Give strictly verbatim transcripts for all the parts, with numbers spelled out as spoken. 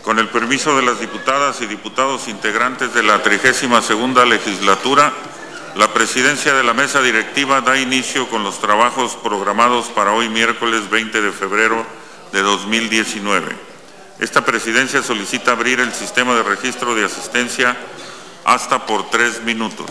Con el permiso de las diputadas y diputados integrantes de la trigésima segunda legislatura, la presidencia de la mesa directiva da inicio con los trabajos programados para hoy miércoles veinte de febrero de dos mil diecinueve. Esta presidencia solicita abrir el sistema de registro de asistencia hasta por tres minutos.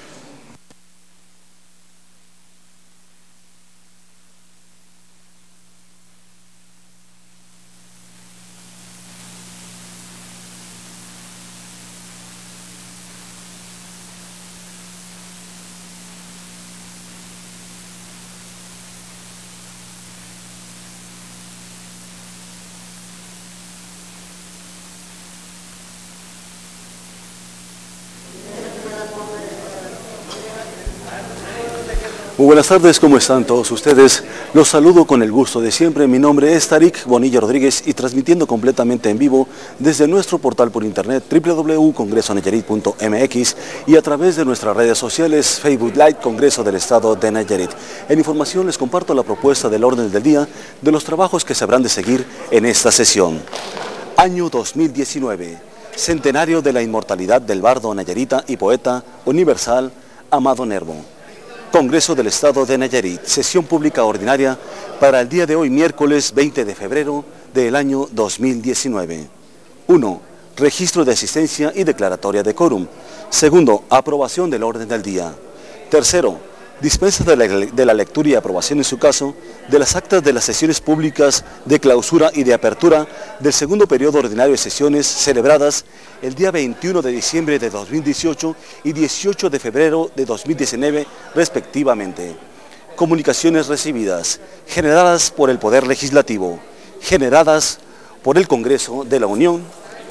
Muy buenas tardes, ¿cómo están todos ustedes? Los saludo con el gusto de siempre. Mi nombre es Tarik Bonilla Rodríguez y transmitiendo completamente en vivo desde nuestro portal por internet doble u doble u doble u punto congreso nayarit punto m x y a través de nuestras redes sociales Facebook Live Congreso del Estado de Nayarit. En información les comparto la propuesta del orden del día de los trabajos que se habrán de seguir en esta sesión. Año dos mil diecinueve, centenario de la inmortalidad del bardo nayarita y poeta universal Amado Nervo. Congreso del Estado de Nayarit, sesión pública ordinaria para el día de hoy, miércoles veinte de febrero del año dos mil diecinueve. uno. Registro de asistencia y declaratoria de quórum. Segundo, aprobación del orden del día. Tercero, dispensa de la, de la lectura y aprobación en su caso de las actas de las sesiones públicas de clausura y de apertura del segundo periodo ordinario de sesiones celebradas el día veintiuno de diciembre de dos mil dieciocho y dieciocho de febrero de dos mil diecinueve respectivamente. Comunicaciones recibidas, generadas por el Poder Legislativo, generadas por el Congreso de la Unión,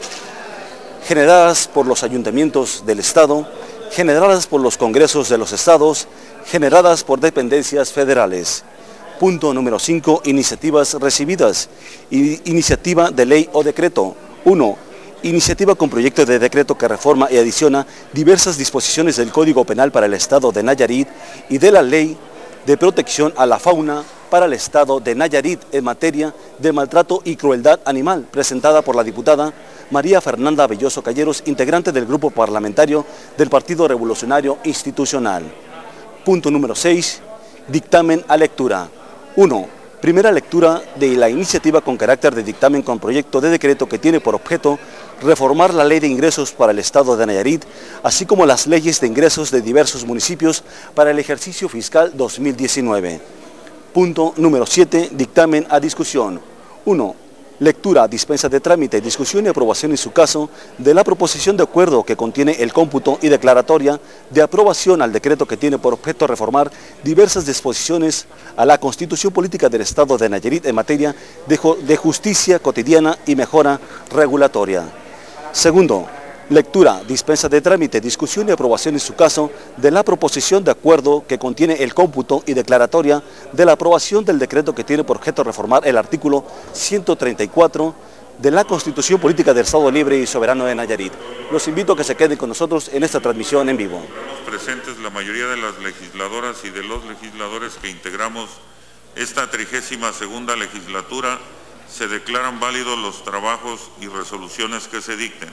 generadas por los ayuntamientos del Estado, generadas por los congresos de los estados, generadas por dependencias federales. Punto número cinco. Iniciativas recibidas. Iniciativa de ley o decreto. uno. Iniciativa con proyecto de decreto que reforma y adiciona diversas disposiciones del Código Penal para el Estado de Nayarit y de la Ley de Protección a la Fauna para el Estado de Nayarit en materia de maltrato y crueldad animal, presentada por la diputada María Fernanda Belloso Calleros, integrante del Grupo Parlamentario del Partido Revolucionario Institucional. Punto número seis. Dictamen a lectura. uno. Primera lectura de la iniciativa con carácter de dictamen con proyecto de decreto que tiene por objeto reformar la Ley de Ingresos para el Estado de Nayarit, así como las leyes de ingresos de diversos municipios para el ejercicio fiscal dos mil diecinueve. Punto número siete. Dictamen a discusión. uno. Lectura, dispensa de trámite, discusión y aprobación en su caso de la proposición de acuerdo que contiene el cómputo y declaratoria de aprobación al decreto que tiene por objeto reformar diversas disposiciones a la Constitución Política del Estado de Nayarit en materia de, de justicia cotidiana y mejora regulatoria. Segundo, lectura, dispensa de trámite, discusión y aprobación en su caso de la proposición de acuerdo que contiene el cómputo y declaratoria de la aprobación del decreto que tiene por objeto reformar el artículo ciento treinta y cuatro de la Constitución Política del Estado Libre y Soberano de Nayarit. Los invito a que se queden con nosotros en esta transmisión en vivo. Presentes la mayoría de las legisladoras y de los legisladores que integramos esta trigésima segunda legislatura, se declaran válidos los trabajos y resoluciones que se dicten.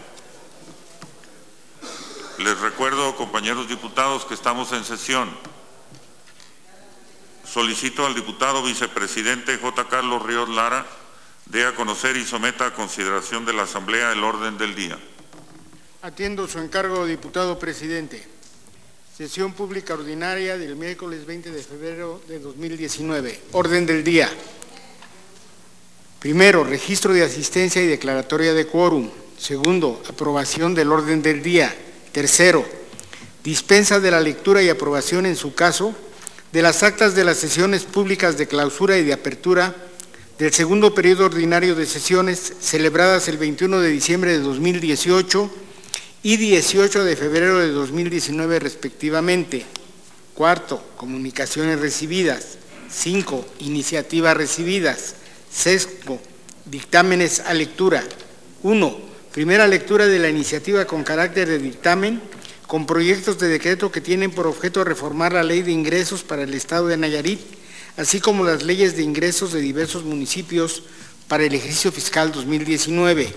Les recuerdo, compañeros diputados, que estamos en sesión. Solicito al diputado vicepresidente J. Carlos Ríos Lara dé a conocer y someta a consideración de la Asamblea el orden del día. Atiendo su encargo, diputado presidente. Sesión pública ordinaria del miércoles veinte de febrero de dos mil diecinueve. Orden del día. Primero, registro de asistencia y declaratoria de quórum. Segundo, aprobación del orden del día. Tercero, dispensa de la lectura y aprobación en su caso de las actas de las sesiones públicas de clausura y de apertura del segundo periodo ordinario de sesiones celebradas el veintiuno de diciembre de dos mil dieciocho y dieciocho de febrero de dos mil diecinueve respectivamente. Cuarto, comunicaciones recibidas. Cinco, iniciativas recibidas. Sexto, dictámenes a lectura. Uno, primera lectura de la iniciativa con carácter de dictamen con proyectos de decreto que tienen por objeto reformar la Ley de Ingresos para el Estado de Nayarit, así como las leyes de ingresos de diversos municipios para el ejercicio fiscal dos mil diecinueve.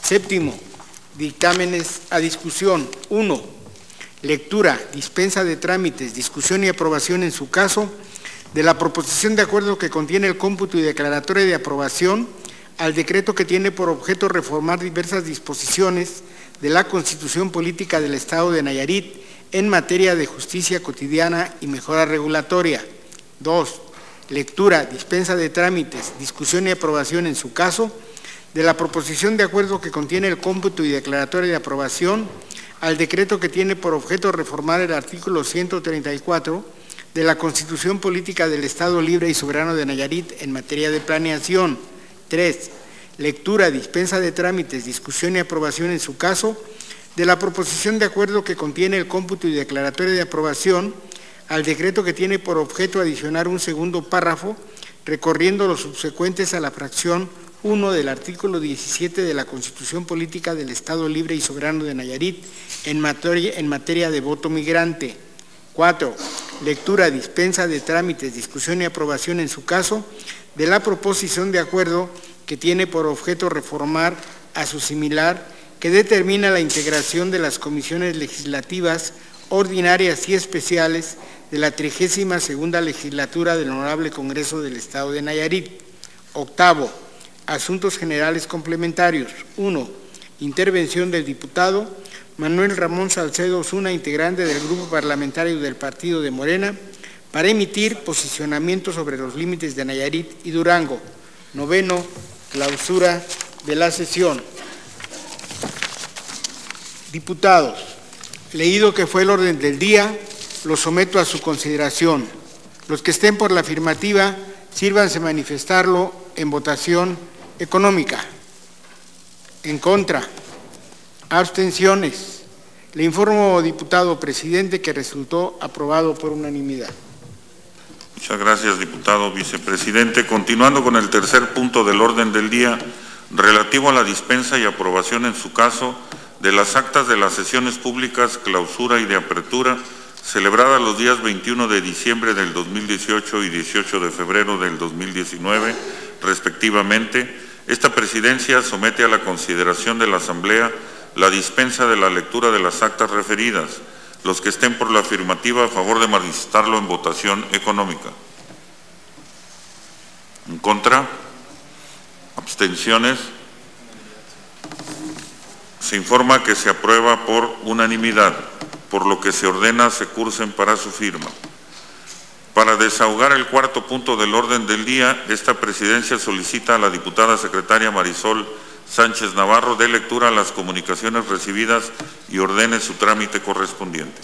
Séptimo, dictámenes a discusión. uno. Lectura, dispensa de trámites, discusión y aprobación en su caso de la proposición de acuerdo que contiene el cómputo y declaratoria de aprobación al decreto que tiene por objeto reformar diversas disposiciones de la Constitución Política del Estado de Nayarit en materia de justicia cotidiana y mejora regulatoria. dos. Lectura, dispensa de trámites, discusión y aprobación en su caso de la proposición de acuerdo que contiene el cómputo y declaratoria de aprobación al decreto que tiene por objeto reformar el artículo ciento treinta y cuatro de la Constitución Política del Estado Libre y Soberano de Nayarit en materia de planeación. tres. Lectura, dispensa de trámites, discusión y aprobación en su caso de la proposición de acuerdo que contiene el cómputo y declaratoria de aprobación al decreto que tiene por objeto adicionar un segundo párrafo recorriendo los subsecuentes a la fracción uno del artículo diecisiete de la Constitución Política del Estado Libre y Soberano de Nayarit en materia, en materia de voto migrante. cuatro. Lectura, dispensa de trámites, discusión y aprobación en su caso de la proposición de acuerdo que tiene por objeto reformar a su similar que determina la integración de las comisiones legislativas ordinarias y especiales de la trigésima segunda legislatura del Honorable Congreso del Estado de Nayarit. Octavo, asuntos generales complementarios. uno. Intervención del diputado Manuel Ramón Salcedo Osuna, integrante del Grupo Parlamentario del Partido de Morena, para emitir posicionamiento sobre los límites de Nayarit y Durango. Noveno, clausura de la sesión. Diputados, leído que fue el orden del día, lo someto a su consideración. Los que estén por la afirmativa, sírvanse manifestarlo en votación económica. En contra. Abstenciones. Le informo, diputado presidente, que resultó aprobado por unanimidad. Muchas gracias, diputado vicepresidente. Continuando con el tercer punto del orden del día, relativo a la dispensa y aprobación en su caso de las actas de las sesiones públicas clausura y de apertura celebradas los días veintiuno de diciembre del dos mil dieciocho y dieciocho de febrero del dos mil diecinueve, respectivamente, esta presidencia somete a la consideración de la Asamblea la dispensa de la lectura de las actas referidas. Los que estén por la afirmativa, a favor de manifestarlo en votación económica. En contra. Abstenciones. Se informa que se aprueba por unanimidad, por lo que se ordena se cursen para su firma. Para desahogar el cuarto punto del orden del día, esta presidencia solicita a la diputada secretaria Marisol Sánchez Navarro dé lectura a las comunicaciones recibidas y ordene su trámite correspondiente.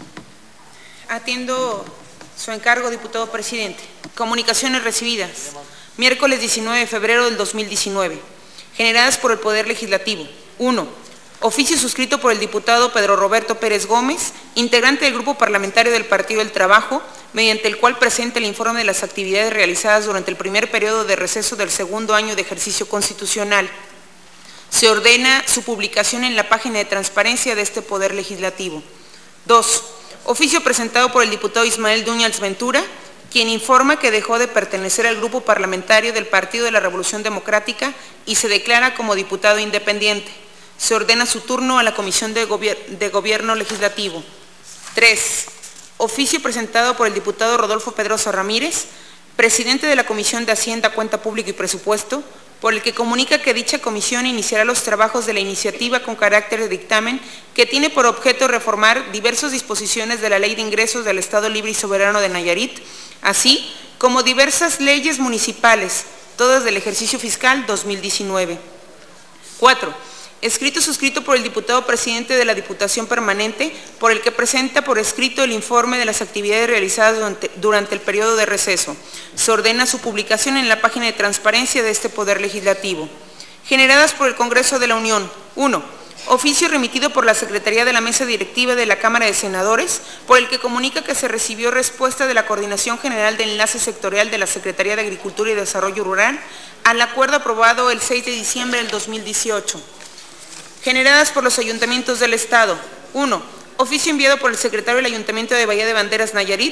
Atiendo su encargo, diputado presidente. Comunicaciones recibidas. Miércoles diecinueve de febrero del dos mil diecinueve. Generadas por el Poder Legislativo. uno. Oficio suscrito por el diputado Pedro Roberto Pérez Gómez, integrante del Grupo Parlamentario del Partido del Trabajo, mediante el cual presenta el informe de las actividades realizadas durante el primer periodo de receso del segundo año de ejercicio constitucional. Se ordena su publicación en la página de transparencia de este Poder Legislativo. dos. Oficio presentado por el diputado Ismael Duñals Ventura, quien informa que dejó de pertenecer al Grupo Parlamentario del Partido de la Revolución Democrática y se declara como diputado independiente. Se ordena su turno a la Comisión de, Gobier- de Gobierno Legislativo. tres. Oficio presentado por el diputado Rodolfo Pedrosa Ramírez, presidente de la Comisión de Hacienda, Cuenta Pública y Presupuesto, por el que comunica que dicha comisión iniciará los trabajos de la iniciativa con carácter de dictamen que tiene por objeto reformar diversas disposiciones de la Ley de Ingresos del Estado Libre y Soberano de Nayarit, así como diversas leyes municipales, todas del ejercicio fiscal dos mil diecinueve. cuatro. Escrito suscrito por el diputado presidente de la Diputación Permanente, por el que presenta por escrito el informe de las actividades realizadas durante, durante el periodo de receso. Se ordena su publicación en la página de transparencia de este Poder Legislativo. Generadas por el Congreso de la Unión. uno. Oficio remitido por la Secretaría de la Mesa Directiva de la Cámara de Senadores, por el que comunica que se recibió respuesta de la Coordinación General de Enlace Sectorial de la Secretaría de Agricultura y Desarrollo Rural al acuerdo aprobado el seis de diciembre del dos mil dieciocho. Generadas por los ayuntamientos del Estado. uno. Oficio enviado por el secretario del Ayuntamiento de Bahía de Banderas, Nayarit,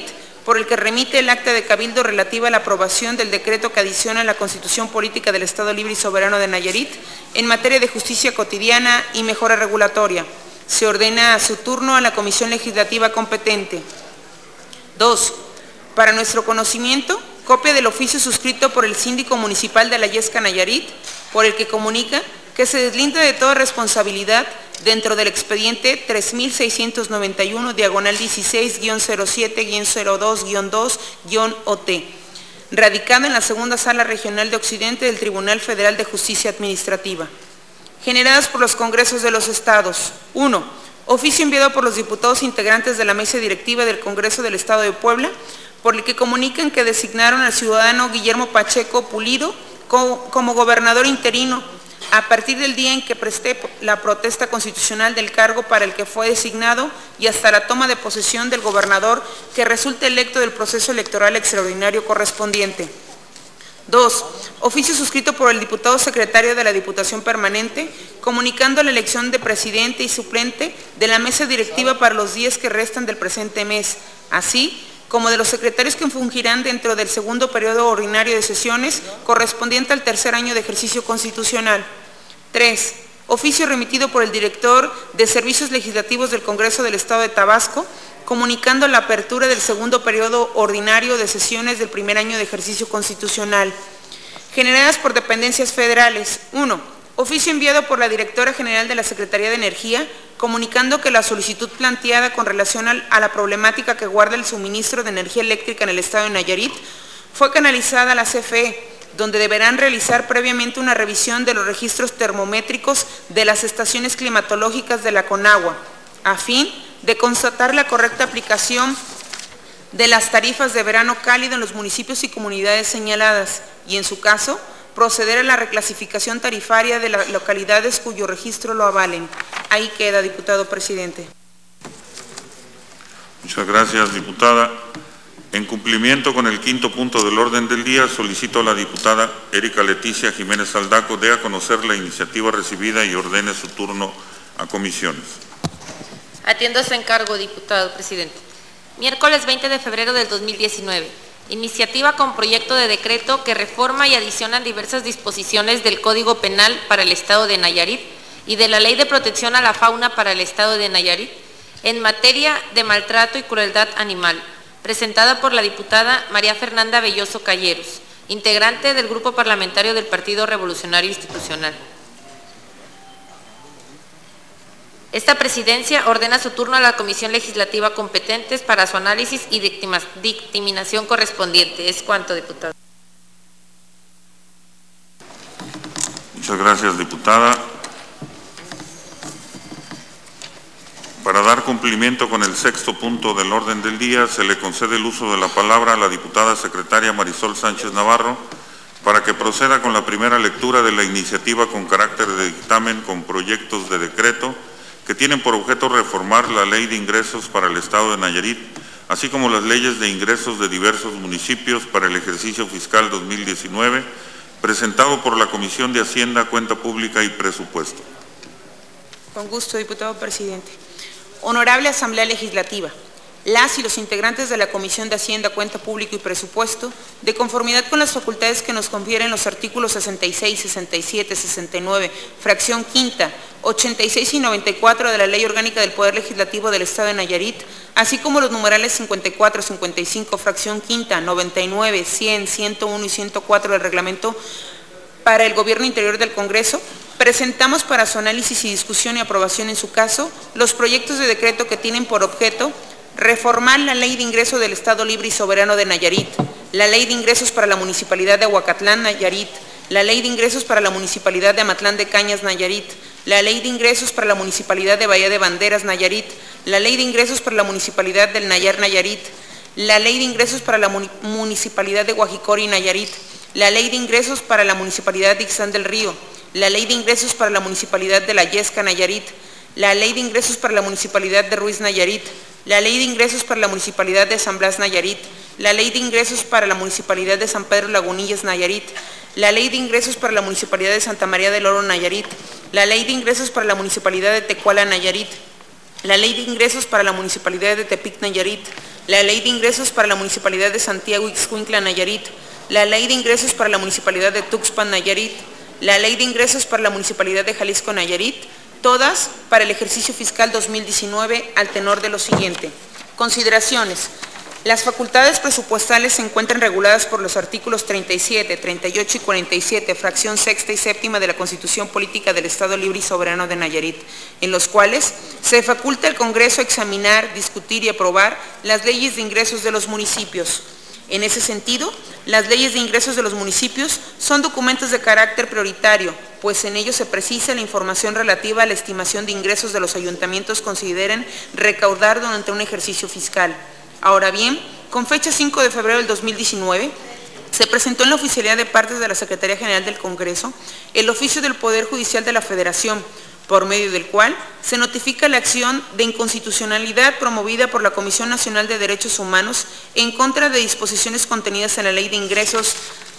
por el que remite el acta de cabildo relativa a la aprobación del decreto que adiciona la Constitución Política del Estado Libre y Soberano de Nayarit en materia de justicia cotidiana y mejora regulatoria. Se ordena a su turno a la Comisión Legislativa competente. Dos. Para nuestro conocimiento, copia del oficio suscrito por el síndico municipal de la Yesca Nayarit, por el que comunica que se deslinda de toda responsabilidad dentro del expediente tres mil seiscientos noventa y uno, diagonal dieciséis guión cero siete guión cero dos guión dos guión O T, radicado en la Segunda Sala Regional de Occidente del Tribunal Federal de Justicia Administrativa. Generadas por los Congresos de los Estados. uno. Oficio enviado por los diputados integrantes de la Mesa Directiva del Congreso del Estado de Puebla, por el que comunican que designaron al ciudadano Guillermo Pacheco Pulido como gobernador interino a partir del día en que presté la protesta constitucional del cargo para el que fue designado y hasta la toma de posesión del gobernador que resulte electo del proceso electoral extraordinario correspondiente. dos. Oficio suscrito por el diputado secretario de la Diputación Permanente, comunicando la elección de presidente y suplente de la mesa directiva para los días que restan del presente mes, así como de los secretarios que fungirán dentro del segundo periodo ordinario de sesiones correspondiente al tercer año de ejercicio constitucional. tres. Oficio remitido por el director de Servicios Legislativos del Congreso del Estado de Tabasco, comunicando la apertura del segundo periodo ordinario de sesiones del primer año de ejercicio constitucional. Generadas por dependencias federales. uno. Oficio enviado por la Directora General de la Secretaría de Energía, comunicando que la solicitud planteada con relación a la problemática que guarda el suministro de energía eléctrica en el estado de Nayarit fue canalizada a la C F E, donde deberán realizar previamente una revisión de los registros termométricos de las estaciones climatológicas de la Conagua, a fin de constatar la correcta aplicación de las tarifas de verano cálido en los municipios y comunidades señaladas, y en su caso, proceder a la reclasificación tarifaria de las localidades cuyo registro lo avalen. Ahí queda, diputado presidente. Muchas gracias, diputada. En cumplimiento con el quinto punto del orden del día, solicito a la diputada Erika Leticia Jiménez Aldaco dé a conocer la iniciativa recibida y ordene su turno a comisiones. Atiendo ese encargo, diputado presidente. Miércoles veinte de febrero del dos mil diecinueve. Iniciativa con proyecto de decreto que reforma y adiciona diversas disposiciones del Código Penal para el Estado de Nayarit y de la Ley de Protección a la Fauna para el Estado de Nayarit en materia de maltrato y crueldad animal, presentada por la diputada María Fernanda Belloso Calleros, integrante del Grupo Parlamentario del Partido Revolucionario Institucional. Esta presidencia ordena su turno a la Comisión Legislativa competentes para su análisis y dictaminación correspondiente. Es cuanto, diputado. Muchas gracias, diputada. Para dar cumplimiento con el sexto punto del orden del día, se le concede el uso de la palabra a la diputada secretaria Marisol Sánchez Navarro para que proceda con la primera lectura de la iniciativa con carácter de dictamen con proyectos de decreto que tienen por objeto reformar la Ley de Ingresos para el Estado de Nayarit, así como las leyes de ingresos de diversos municipios para el ejercicio fiscal dos mil diecinueve, presentado por la Comisión de Hacienda, Cuenta Pública y Presupuesto. Con gusto, diputado presidente. Honorable Asamblea Legislativa, las y los integrantes de la Comisión de Hacienda, Cuenta Pública y Presupuesto, de conformidad con las facultades que nos confieren los artículos sesenta y seis, sesenta y siete, sesenta y nueve, fracción quinta, ochenta y seis y noventa y cuatro de la Ley Orgánica del Poder Legislativo del Estado de Nayarit, así como los numerales cincuenta y cuatro, cincuenta y cinco, fracción quinta, noventa y nueve, cien, ciento uno y ciento cuatro del Reglamento para el Gobierno Interior del Congreso, presentamos para su análisis y discusión y aprobación en su caso los proyectos de decreto que tienen por objeto reformar la Ley de Ingreso del Estado Libre y Soberano de Nayarit, la Ley de Ingresos para la Municipalidad de Ahuacatlán, Nayarit, la Ley de Ingresos para la Municipalidad de Amatlán de Cañas, Nayarit, la Ley de Ingresos para la Municipalidad de Bahía de Banderas, Nayarit, la Ley de Ingresos para la Municipalidad del Nayar, Nayarit, la Ley de Ingresos para la Municipalidad de Guajicori, Nayarit, la Ley de Ingresos para la Municipalidad de Ixtán del Río, la Ley de Ingresos para la Municipalidad de La Yesca, Nayarit, la Ley de Ingresos para la Municipalidad de Ruiz, Nayarit, la Ley de Ingresos para la Municipalidad de San Blas, Nayarit, la Ley de Ingresos para la Municipalidad de San Pedro Lagunillas, Nayarit, la Ley de Ingresos para la Municipalidad de Santa María del Oro, Nayarit, la Ley de Ingresos para la Municipalidad de Tecuala, Nayarit, la Ley de Ingresos para la Municipalidad de Tepic, Nayarit, la Ley de Ingresos para la Municipalidad de Santiago Ixcuintla, Nayarit, la Ley de Ingresos para la Municipalidad de Tuxpan, Nayarit, la Ley de Ingresos para la Municipalidad de Jalisco, Nayarit, todas para el ejercicio fiscal dos mil diecinueve al tenor de lo siguiente. Consideraciones. Las facultades presupuestales se encuentran reguladas por los artículos treinta y siete, treinta y ocho y cuarenta y siete, fracción sexta y séptima de la Constitución Política del Estado Libre y Soberano de Nayarit, en los cuales se faculta al Congreso examinar, discutir y aprobar las leyes de ingresos de los municipios. En ese sentido, las leyes de ingresos de los municipios son documentos de carácter prioritario, pues en ellos se precisa la información relativa a la estimación de ingresos de los ayuntamientos consideren recaudar durante un ejercicio fiscal. Ahora bien, con fecha cinco de febrero del dos mil diecinueve, se presentó en la oficialidad de partes de la Secretaría General del Congreso el oficio del Poder Judicial de la Federación, por medio del cual se notifica la acción de inconstitucionalidad promovida por la Comisión Nacional de Derechos Humanos en contra de disposiciones contenidas en la Ley de Ingresos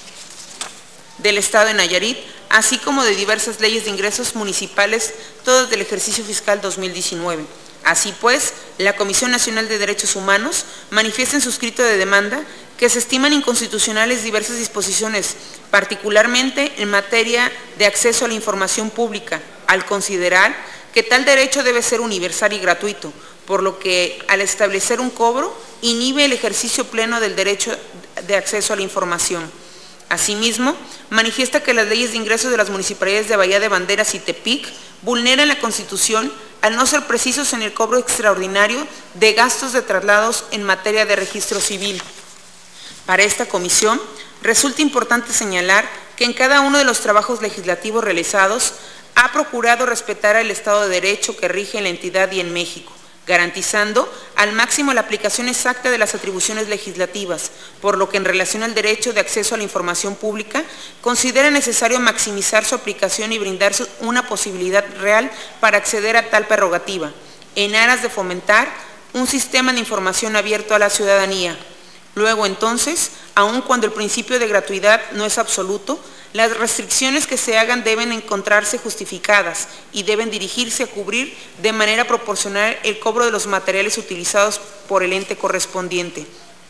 del Estado de Nayarit, así como de diversas leyes de ingresos municipales, todas del ejercicio fiscal dos mil diecinueve. Así pues, la Comisión Nacional de Derechos Humanos manifiesta en su escrito de demanda que se estiman inconstitucionales diversas disposiciones, particularmente en materia de acceso a la información pública, al considerar que tal derecho debe ser universal y gratuito, por lo que al establecer un cobro inhibe el ejercicio pleno del derecho de acceso a la información. Asimismo, manifiesta que las leyes de ingresos de las municipalidades de Bahía de Banderas y Tepic vulneran la Constitución al no ser precisos en el cobro extraordinario de gastos de traslados en materia de registro civil. Para esta comisión, resulta importante señalar que en cada uno de los trabajos legislativos realizados ha procurado respetar el Estado de Derecho que rige en la entidad y en México, garantizando al máximo la aplicación exacta de las atribuciones legislativas, por lo que en relación al derecho de acceso a la información pública, considera necesario maximizar su aplicación y brindar una posibilidad real para acceder a tal prerrogativa, en aras de fomentar un sistema de información abierto a la ciudadanía. Luego, entonces, aun cuando el principio de gratuidad no es absoluto, las restricciones que se hagan deben encontrarse justificadas y deben dirigirse a cubrir de manera proporcional el cobro de los materiales utilizados por el ente correspondiente.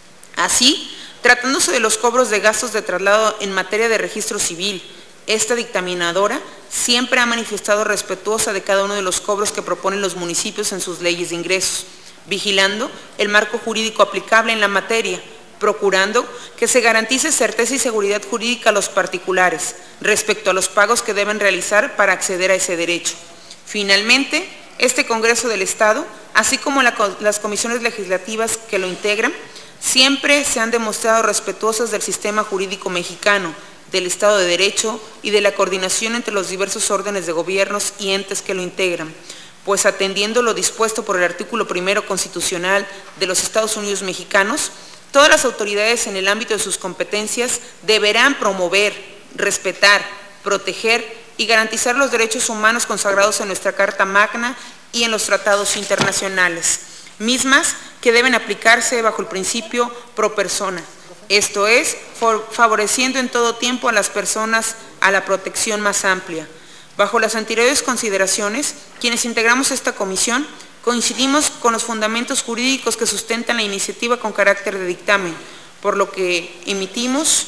Así, tratándose de los cobros de gastos de traslado en materia de registro civil, esta dictaminadora siempre ha manifestado respetuosa de cada uno de los cobros que proponen los municipios en sus leyes de ingresos, vigilando el marco jurídico aplicable en la materia, procurando que se garantice certeza y seguridad jurídica a los particulares respecto a los pagos que deben realizar para acceder a ese derecho. Finalmente, este Congreso del Estado, así como la, las comisiones legislativas que lo integran, siempre se han demostrado respetuosas del sistema jurídico mexicano, del Estado de Derecho y de la coordinación entre los diversos órdenes de gobiernos y entes que lo integran, pues atendiendo lo dispuesto por el artículo primero constitucional de los Estados Unidos mexicanos, todas las autoridades en el ámbito de sus competencias deberán promover, respetar, proteger y garantizar los derechos humanos consagrados en nuestra Carta Magna y en los tratados internacionales, mismas que deben aplicarse bajo el principio pro persona, esto es, favoreciendo en todo tiempo a las personas a la protección más amplia. Bajo las anteriores consideraciones, quienes integramos esta comisión, coincidimos con los fundamentos jurídicos que sustentan la iniciativa con carácter de dictamen, por lo que emitimos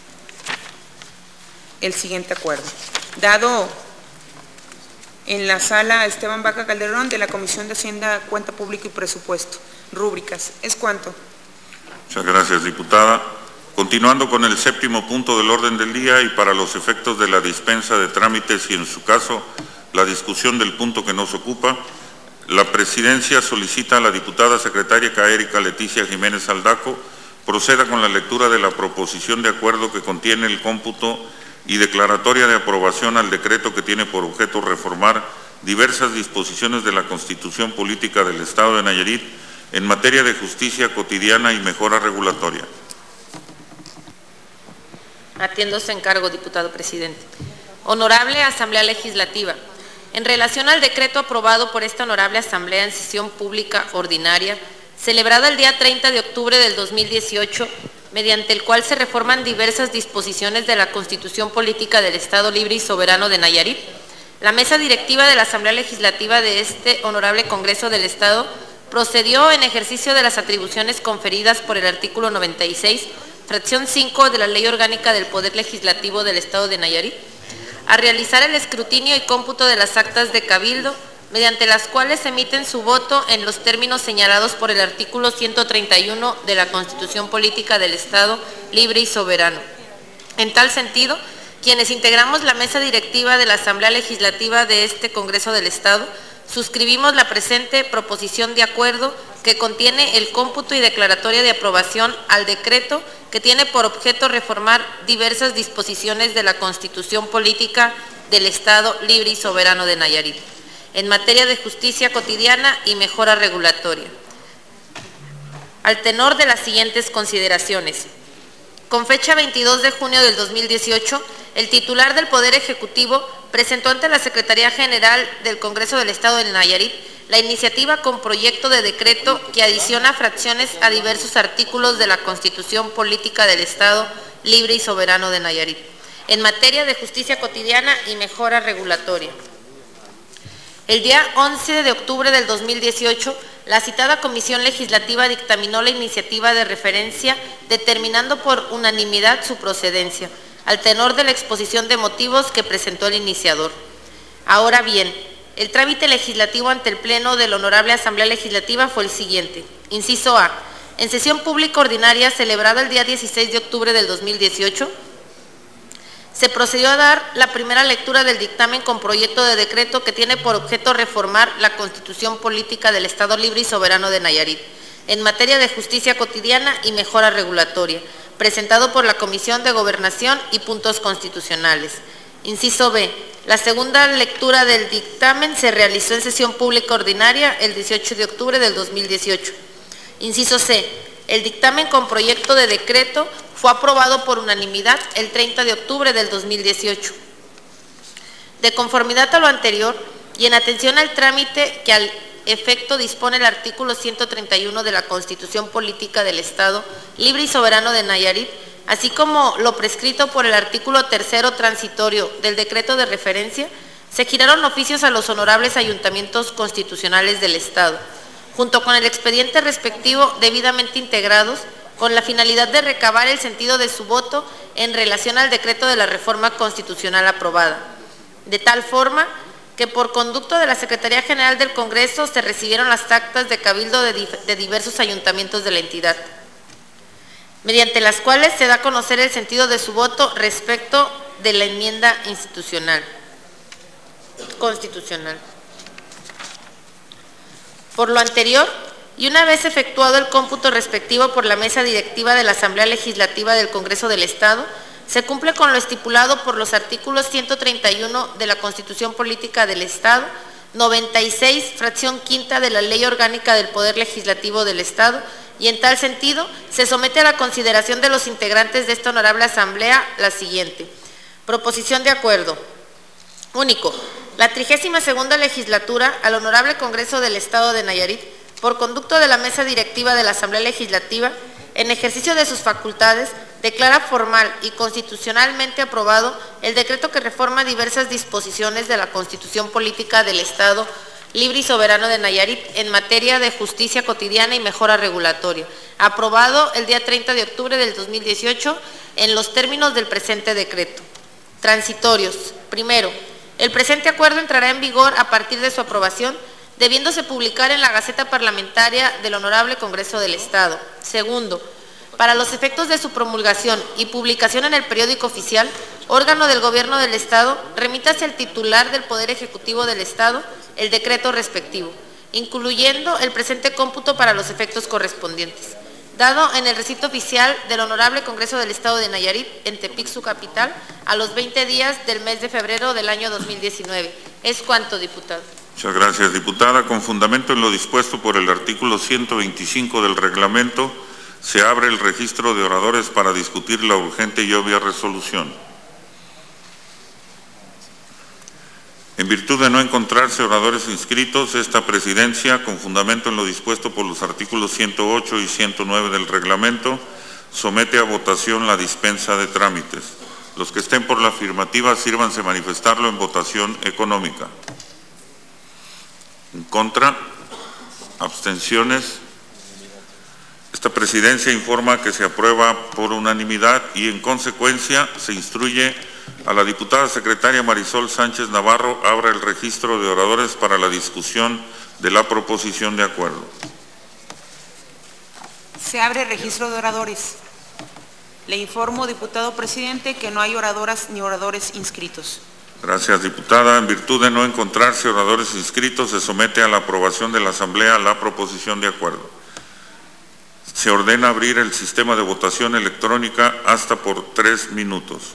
el siguiente acuerdo. Dado en la sala Esteban Vaca Calderón de la Comisión de Hacienda, Cuenta Pública y Presupuesto. Rúbricas. ¿Es cuánto? Muchas gracias, diputada. Continuando con el séptimo punto del orden del día y para los efectos de la dispensa de trámites y en su caso la discusión del punto que nos ocupa, la Presidencia solicita a la diputada secretaria Erika Leticia Jiménez Aldaco proceda con la lectura de la proposición de acuerdo que contiene el cómputo y declaratoria de aprobación al decreto que tiene por objeto reformar diversas disposiciones de la Constitución Política del Estado de Nayarit en materia de justicia cotidiana y mejora regulatoria. Atiendo su encargo, diputado presidente. Honorable Asamblea Legislativa, en relación al decreto aprobado por esta honorable Asamblea en sesión pública ordinaria, celebrada el día treinta de octubre del dos mil dieciocho, mediante el cual se reforman diversas disposiciones de la Constitución Política del Estado Libre y Soberano de Nayarit, La mesa directiva de la Asamblea Legislativa de este Honorable Congreso del Estado procedió en ejercicio de las atribuciones conferidas por el artículo noventa y seis, fracción cinco de la Ley Orgánica del Poder Legislativo del Estado de Nayarit, a realizar el escrutinio y cómputo de las actas de cabildo, mediante las cuales emiten su voto en los términos señalados por el artículo ciento treinta y uno de la Constitución Política del Estado, libre y soberano. En tal sentido, quienes integramos la mesa directiva de la Asamblea Legislativa de este Congreso del Estado, suscribimos la presente proposición de acuerdo que contiene el cómputo y declaratoria de aprobación al decreto que tiene por objeto reformar diversas disposiciones de la Constitución Política del Estado Libre y Soberano de Nayarit, en materia de justicia cotidiana y mejora regulatoria. Al tenor de las siguientes consideraciones. Con fecha veintidós de junio del dos mil dieciocho, el titular del Poder Ejecutivo presentó ante la Secretaría General del Congreso del Estado de Nayarit la iniciativa con proyecto de decreto que adiciona fracciones a diversos artículos de la Constitución Política del Estado Libre y Soberano de Nayarit, en materia de justicia cotidiana y mejora regulatoria. El día once de octubre del dos mil dieciocho, la citada Comisión Legislativa dictaminó la iniciativa de referencia, determinando por unanimidad su procedencia, al tenor de la exposición de motivos que presentó el iniciador. Ahora bien, el trámite legislativo ante el Pleno de la Honorable Asamblea Legislativa fue el siguiente. Inciso A. En sesión pública ordinaria celebrada el día dieciséis de octubre del dos mil dieciocho, se procedió a dar la primera lectura del dictamen con proyecto de decreto que tiene por objeto reformar la Constitución Política del Estado Libre y Soberano de Nayarit, en materia de justicia cotidiana y mejora regulatoria, presentado por la Comisión de Gobernación y Puntos Constitucionales. Inciso B. La segunda lectura del dictamen se realizó en sesión pública ordinaria el dieciocho de octubre del dos mil dieciocho. Inciso C. El dictamen con proyecto de decreto fue aprobado por unanimidad el treinta de octubre del dos mil dieciocho. De conformidad a lo anterior y en atención al trámite que al efecto dispone el artículo ciento treinta y uno de la Constitución Política del Estado Libre y Soberano de Nayarit, así como lo prescrito por el artículo tercero transitorio del decreto de referencia, se giraron oficios a los honorables ayuntamientos constitucionales del Estado, junto con el expediente respectivo debidamente integrados, con la finalidad de recabar el sentido de su voto en relación al decreto de la reforma constitucional aprobada, de tal forma que por conducto de la Secretaría General del Congreso se recibieron las actas de cabildo de, de diversos ayuntamientos de la entidad, mediante las cuales se da a conocer el sentido de su voto respecto de la enmienda institucional, constitucional. Por lo anterior, y una vez efectuado el cómputo respectivo por la mesa directiva de la Asamblea Legislativa del Congreso del Estado, se cumple con lo estipulado por los artículos ciento treinta y uno de la Constitución Política del Estado, noventa y seis, fracción quinta de la Ley Orgánica del Poder Legislativo del Estado, y en tal sentido se somete a la consideración de los integrantes de esta honorable Asamblea la siguiente. Proposición de acuerdo. Único. La trigésima segunda legislatura al Honorable Congreso del Estado de Nayarit, por conducto de la mesa directiva de la Asamblea Legislativa, en ejercicio de sus facultades, declara formal y constitucionalmente aprobado el decreto que reforma diversas disposiciones de la Constitución Política del Estado Libre y Soberano de Nayarit en materia de justicia cotidiana y mejora regulatoria, aprobado el día treinta de octubre del dos mil dieciocho en los términos del presente decreto. Transitorios. Primero, el presente acuerdo entrará en vigor a partir de su aprobación, debiéndose publicar en la Gaceta Parlamentaria del Honorable Congreso del Estado. Segundo, para los efectos de su promulgación y publicación en el periódico oficial, órgano del Gobierno del Estado, remítase al titular del Poder Ejecutivo del Estado el decreto respectivo, incluyendo el presente cómputo para los efectos correspondientes, dado en el recinto oficial del Honorable Congreso del Estado de Nayarit, en Tepic, su capital, a los veinte días del mes de febrero del año dos mil diecinueve. Es cuanto, diputado. Muchas gracias, diputada. Con fundamento en lo dispuesto por el artículo ciento veinticinco del reglamento, se abre el registro de oradores para discutir la urgente y obvia resolución. En virtud de no encontrarse oradores inscritos, esta presidencia, con fundamento en lo dispuesto por los artículos ciento ocho y ciento nueve del reglamento, somete a votación la dispensa de trámites. Los que estén por la afirmativa, sírvanse manifestarlo en votación económica. En contra, abstenciones. Esta presidencia informa que se aprueba por unanimidad y en consecuencia se instruye a la diputada secretaria Marisol Sánchez Navarro abra el registro de oradores para la discusión de la proposición de acuerdo. Se abre el registro de oradores. Le informo, diputado presidente, que no hay oradoras ni oradores inscritos. Gracias, diputada. En virtud de no encontrarse oradores inscritos, se somete a la aprobación de la Asamblea la proposición de acuerdo. Se ordena abrir el sistema de votación electrónica hasta por tres minutos.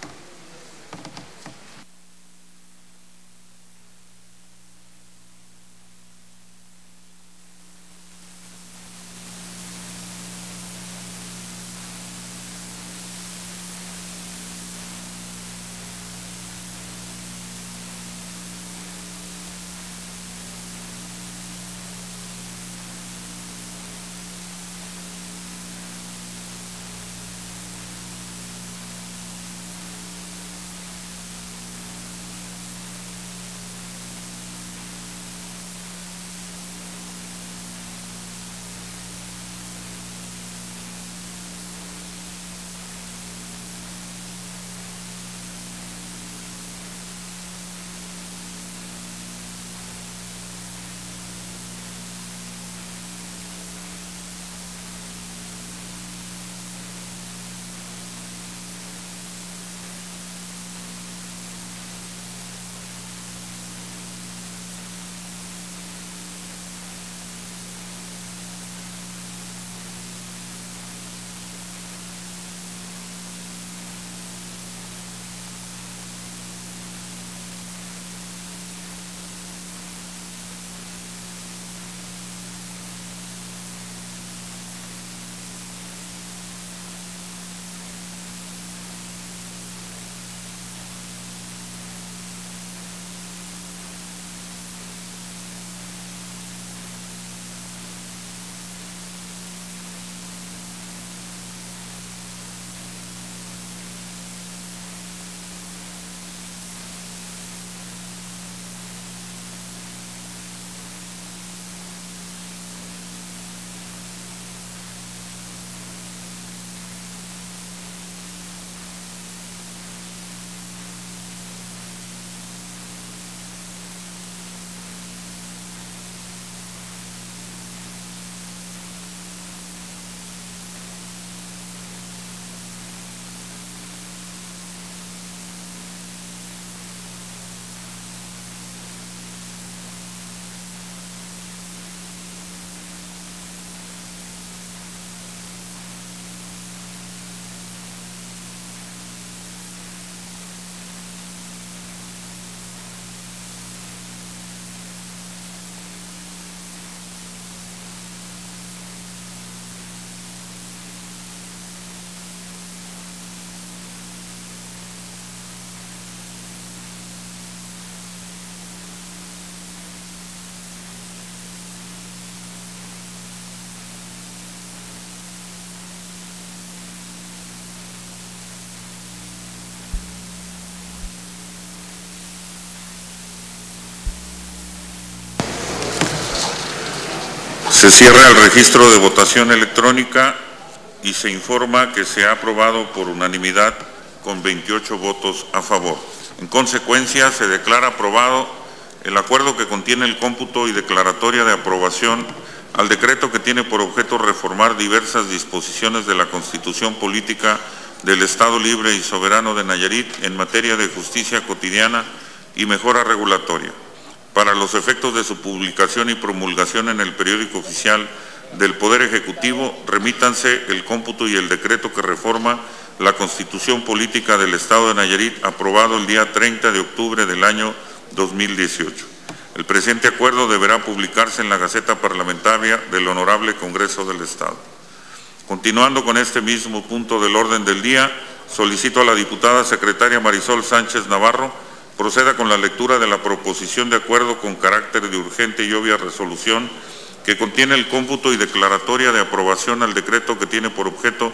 Se cierra el registro de votación electrónica y se informa que se ha aprobado por unanimidad con veintiocho votos a favor. En consecuencia, se declara aprobado el acuerdo que contiene el cómputo y declaratoria de aprobación al decreto que tiene por objeto reformar diversas disposiciones de la Constitución Política del Estado Libre y Soberano de Nayarit en materia de justicia cotidiana y mejora regulatoria. Para los efectos de su publicación y promulgación en el periódico oficial del Poder Ejecutivo, remítanse el cómputo y el decreto que reforma la Constitución Política del Estado de Nayarit, aprobado el día treinta de octubre del año dos mil dieciocho. El presente acuerdo deberá publicarse en la Gaceta Parlamentaria del Honorable Congreso del Estado. Continuando con este mismo punto del orden del día, solicito a la diputada secretaria Marisol Sánchez Navarro proceda con la lectura de la proposición de acuerdo con carácter de urgente y obvia resolución que contiene el cómputo y declaratoria de aprobación al decreto que tiene por objeto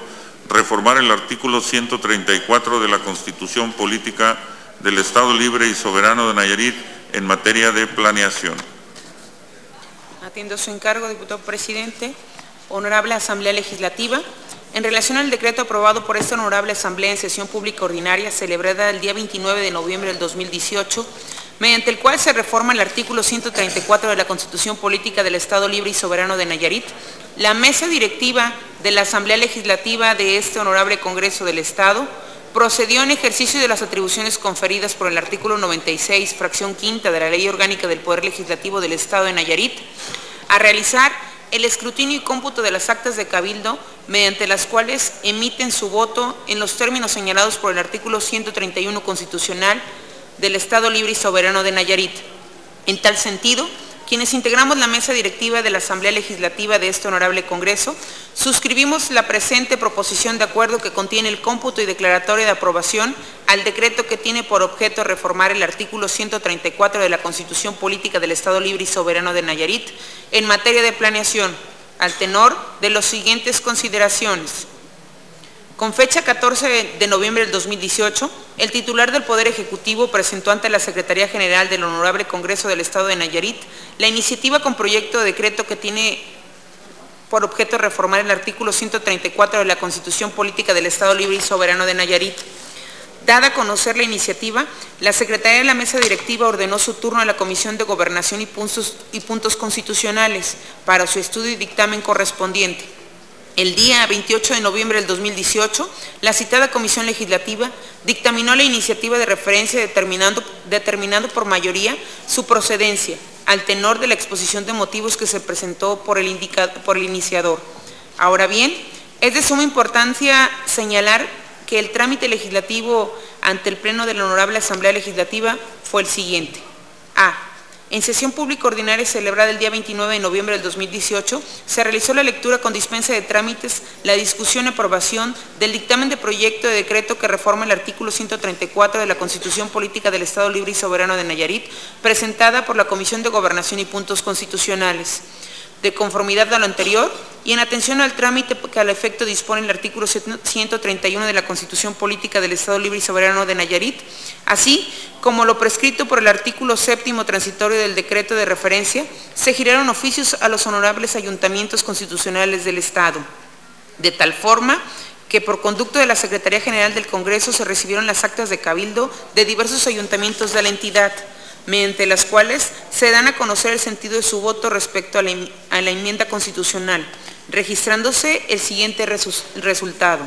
reformar el artículo ciento treinta y cuatro de la Constitución Política del Estado Libre y Soberano de Nayarit en materia de planeación. Atiendo su encargo, diputado presidente. Honorable Asamblea Legislativa, en relación al decreto aprobado por esta honorable Asamblea en sesión pública ordinaria celebrada el día veintinueve de noviembre del dos mil dieciocho, mediante el cual se reforma el artículo ciento treinta y cuatro de la Constitución Política del Estado Libre y Soberano de Nayarit, la mesa directiva de la Asamblea Legislativa de este honorable Congreso del Estado procedió en ejercicio de las atribuciones conferidas por el artículo noventa y seis, fracción quinta de la Ley Orgánica del Poder Legislativo del Estado de Nayarit, a realizar el escrutinio y cómputo de las actas de cabildo, mediante las cuales emiten su voto en los términos señalados por el artículo ciento treinta y uno constitucional del Estado Libre y Soberano de Nayarit. En tal sentido, quienes integramos la mesa directiva de la Asamblea Legislativa de este honorable Congreso, suscribimos la presente proposición de acuerdo que contiene el cómputo y declaratoria de aprobación al decreto que tiene por objeto reformar el artículo ciento treinta y cuatro de la Constitución Política del Estado Libre y Soberano de Nayarit en materia de planeación, al tenor de las siguientes consideraciones. Con fecha catorce de noviembre del dos mil dieciocho, el titular del Poder Ejecutivo presentó ante la Secretaría General del Honorable Congreso del Estado de Nayarit la iniciativa con proyecto de decreto que tiene por objeto reformar el artículo ciento treinta y cuatro de la Constitución Política del Estado Libre y Soberano de Nayarit. Dada a conocer la iniciativa, la Secretaría de la Mesa Directiva ordenó su turno a la Comisión de Gobernación y Puntos, y Puntos Constitucionales para su estudio y dictamen correspondiente. El día veintiocho de noviembre del dos mil dieciocho, la citada Comisión Legislativa dictaminó la iniciativa de referencia determinando, determinando por mayoría su procedencia, al tenor de la exposición de motivos que se presentó por el, indica, por el iniciador. Ahora bien, es de suma importancia señalar que el trámite legislativo ante el Pleno de la Honorable Asamblea Legislativa fue el siguiente. A. En sesión pública ordinaria celebrada el día veintinueve de noviembre del dos mil dieciocho, se realizó la lectura con dispensa de trámites, la discusión y aprobación del dictamen de proyecto de decreto que reforma el artículo ciento treinta y cuatro de la Constitución Política del Estado Libre y Soberano de Nayarit, presentada por la Comisión de Gobernación y Puntos Constitucionales. De conformidad a lo anterior y en atención al trámite que al efecto dispone el artículo ciento treinta y uno de la Constitución Política del Estado Libre y Soberano de Nayarit, así como lo prescrito por el artículo séptimo transitorio del decreto de referencia, se giraron oficios a los honorables ayuntamientos constitucionales del Estado, de tal forma que por conducto de la Secretaría General del Congreso se recibieron las actas de cabildo de diversos ayuntamientos de la entidad, mediante las cuales se dan a conocer el sentido de su voto respecto a la, a la enmienda constitucional, registrándose el siguiente resu resultado.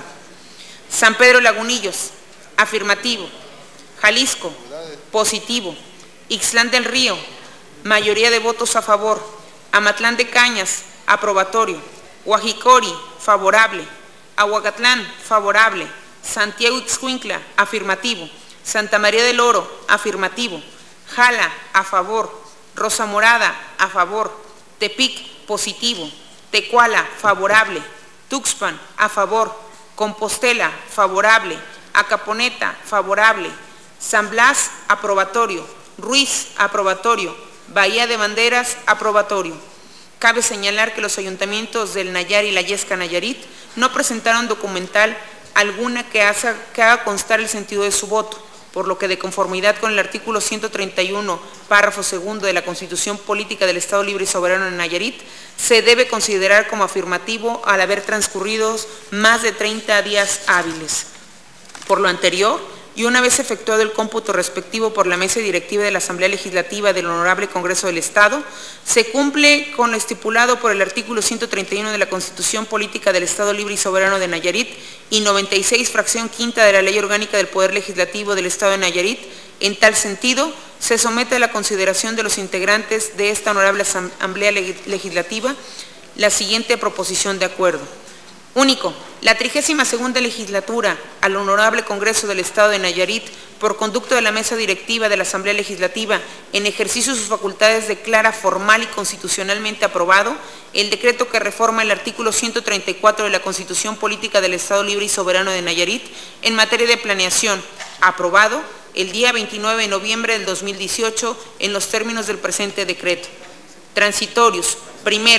San Pedro Lagunillos, afirmativo. Jalisco, positivo. Ixtlán del Río, mayoría de votos a favor. Amatlán de Cañas, aprobatorio. Guajicori, favorable. Ahuacatlán, favorable. Santiago Ixcuintla, afirmativo. Santa María del Oro, afirmativo. Jala, a favor. Rosa Morada, a favor. Tepic, positivo. Tecuala, favorable. Tuxpan, a favor. Compostela, favorable. Acaponeta, favorable. San Blas, aprobatorio. Ruiz, aprobatorio. Bahía de Banderas, aprobatorio. Cabe señalar que los ayuntamientos del Nayar y la Yesca Nayarit no presentaron documental alguna que haga, que haga constar el sentido de su voto, por lo que de conformidad con el artículo ciento treinta y uno, párrafo segundo de la Constitución Política del Estado Libre y Soberano de Nayarit, se debe considerar como afirmativo al haber transcurrido más de treinta días hábiles. Por lo anterior, y una vez efectuado el cómputo respectivo por la Mesa Directiva de la Asamblea Legislativa del Honorable Congreso del Estado, se cumple con lo estipulado por el artículo ciento treinta y uno de la Constitución Política del Estado Libre y Soberano de Nayarit y noventa y seis, fracción quinta de la Ley Orgánica del Poder Legislativo del Estado de Nayarit. En tal sentido, se somete a la consideración de los integrantes de esta Honorable Asamblea Legislativa la siguiente proposición de acuerdo. Único, la trigésima segunda legislatura al Honorable Congreso del Estado de Nayarit, por conducto de la Mesa Directiva de la Asamblea Legislativa, en ejercicio de sus facultades, declara formal y constitucionalmente aprobado el decreto que reforma el artículo ciento treinta y cuatro de la Constitución Política del Estado Libre y Soberano de Nayarit en materia de planeación, aprobado el día veintinueve de noviembre del dos mil dieciocho en los términos del presente decreto. Transitorios. Primero,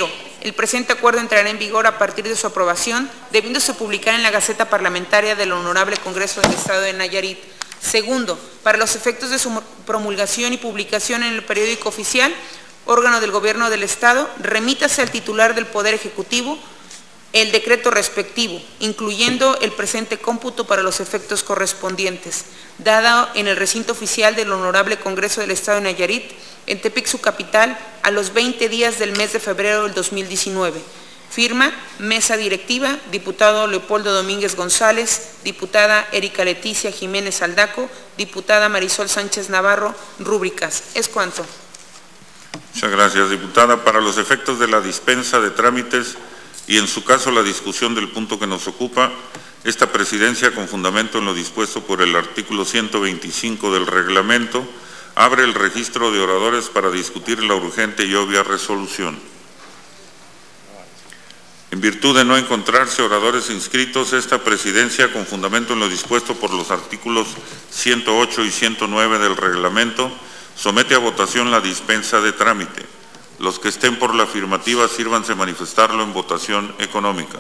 el presente acuerdo entrará en vigor a partir de su aprobación, debiéndose publicar en la Gaceta Parlamentaria del Honorable Congreso del Estado de Nayarit. Segundo, para los efectos de su promulgación y publicación en el periódico oficial, órgano del Gobierno del Estado, remítase al titular del Poder Ejecutivo el decreto respectivo, incluyendo el presente cómputo para los efectos correspondientes, dado en el recinto oficial del Honorable Congreso del Estado de Nayarit, en Tepic, su capital, a los veinte días del mes de febrero del dos mil diecinueve. Firma, Mesa Directiva, diputado Leopoldo Domínguez González, diputada Erika Leticia Jiménez Aldaco, diputada Marisol Sánchez Navarro, rúbricas. Es cuanto. Muchas gracias, diputada. Para los efectos de la dispensa de trámites y en su caso la discusión del punto que nos ocupa, esta presidencia, con fundamento en lo dispuesto por el artículo ciento veinticinco del reglamento, abre el registro de oradores para discutir la urgente y obvia resolución. En virtud de no encontrarse oradores inscritos, esta presidencia, con fundamento en lo dispuesto por los artículos ciento ocho y ciento nueve del reglamento, somete a votación la dispensa de trámite. Los que estén por la afirmativa, sírvanse manifestarlo en votación económica.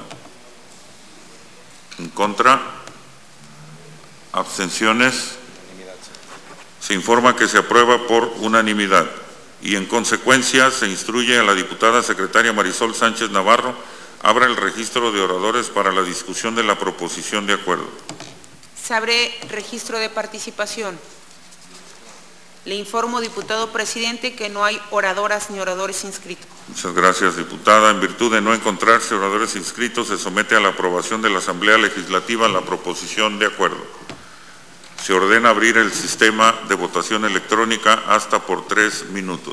En contra, abstenciones, se informa que se aprueba por unanimidad y en consecuencia se instruye a la diputada secretaria Marisol Sánchez Navarro abra el registro de oradores para la discusión de la proposición de acuerdo. Se abre registro de participación. Le informo, diputado presidente, que no hay oradoras ni oradores inscritos. Muchas gracias, diputada. En virtud de no encontrarse oradores inscritos, se somete a la aprobación de la Asamblea Legislativa la proposición de acuerdo. Se ordena abrir el sistema de votación electrónica hasta por tres minutos.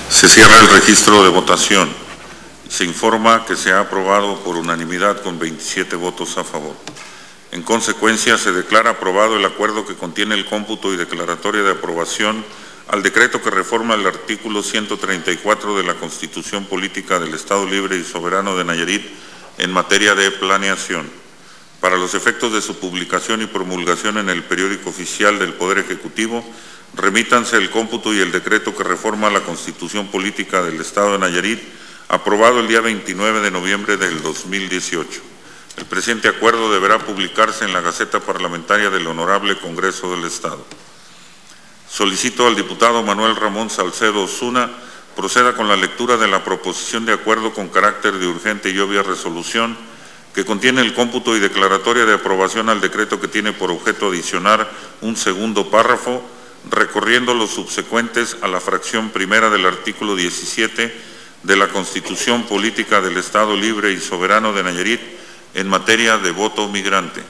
Se cierra el registro de votación. Se informa que se ha aprobado por unanimidad con veintisiete votos a favor. En consecuencia, se declara aprobado el acuerdo que contiene el cómputo y declaratoria de aprobación al decreto que reforma el artículo ciento treinta y cuatro de la Constitución Política del Estado Libre y Soberano de Nayarit en materia de planeación. Para los efectos de su publicación y promulgación en el periódico oficial del Poder Ejecutivo, remítanse el cómputo y el decreto que reforma la Constitución Política del Estado de Nayarit, aprobado el día veintinueve de noviembre del dos mil dieciocho. El presente acuerdo deberá publicarse en la Gaceta Parlamentaria del Honorable Congreso del Estado. Solicito al diputado Manuel Ramón Salcedo Osuna proceda con la lectura de la proposición de acuerdo con carácter de urgente y obvia resolución que contiene el cómputo y declaratoria de aprobación al decreto que tiene por objeto adicionar un segundo párrafo, recorriendo los subsecuentes a la fracción primera del artículo diecisiete de la Constitución Política del Estado Libre y Soberano de Nayarit en materia de voto migrante.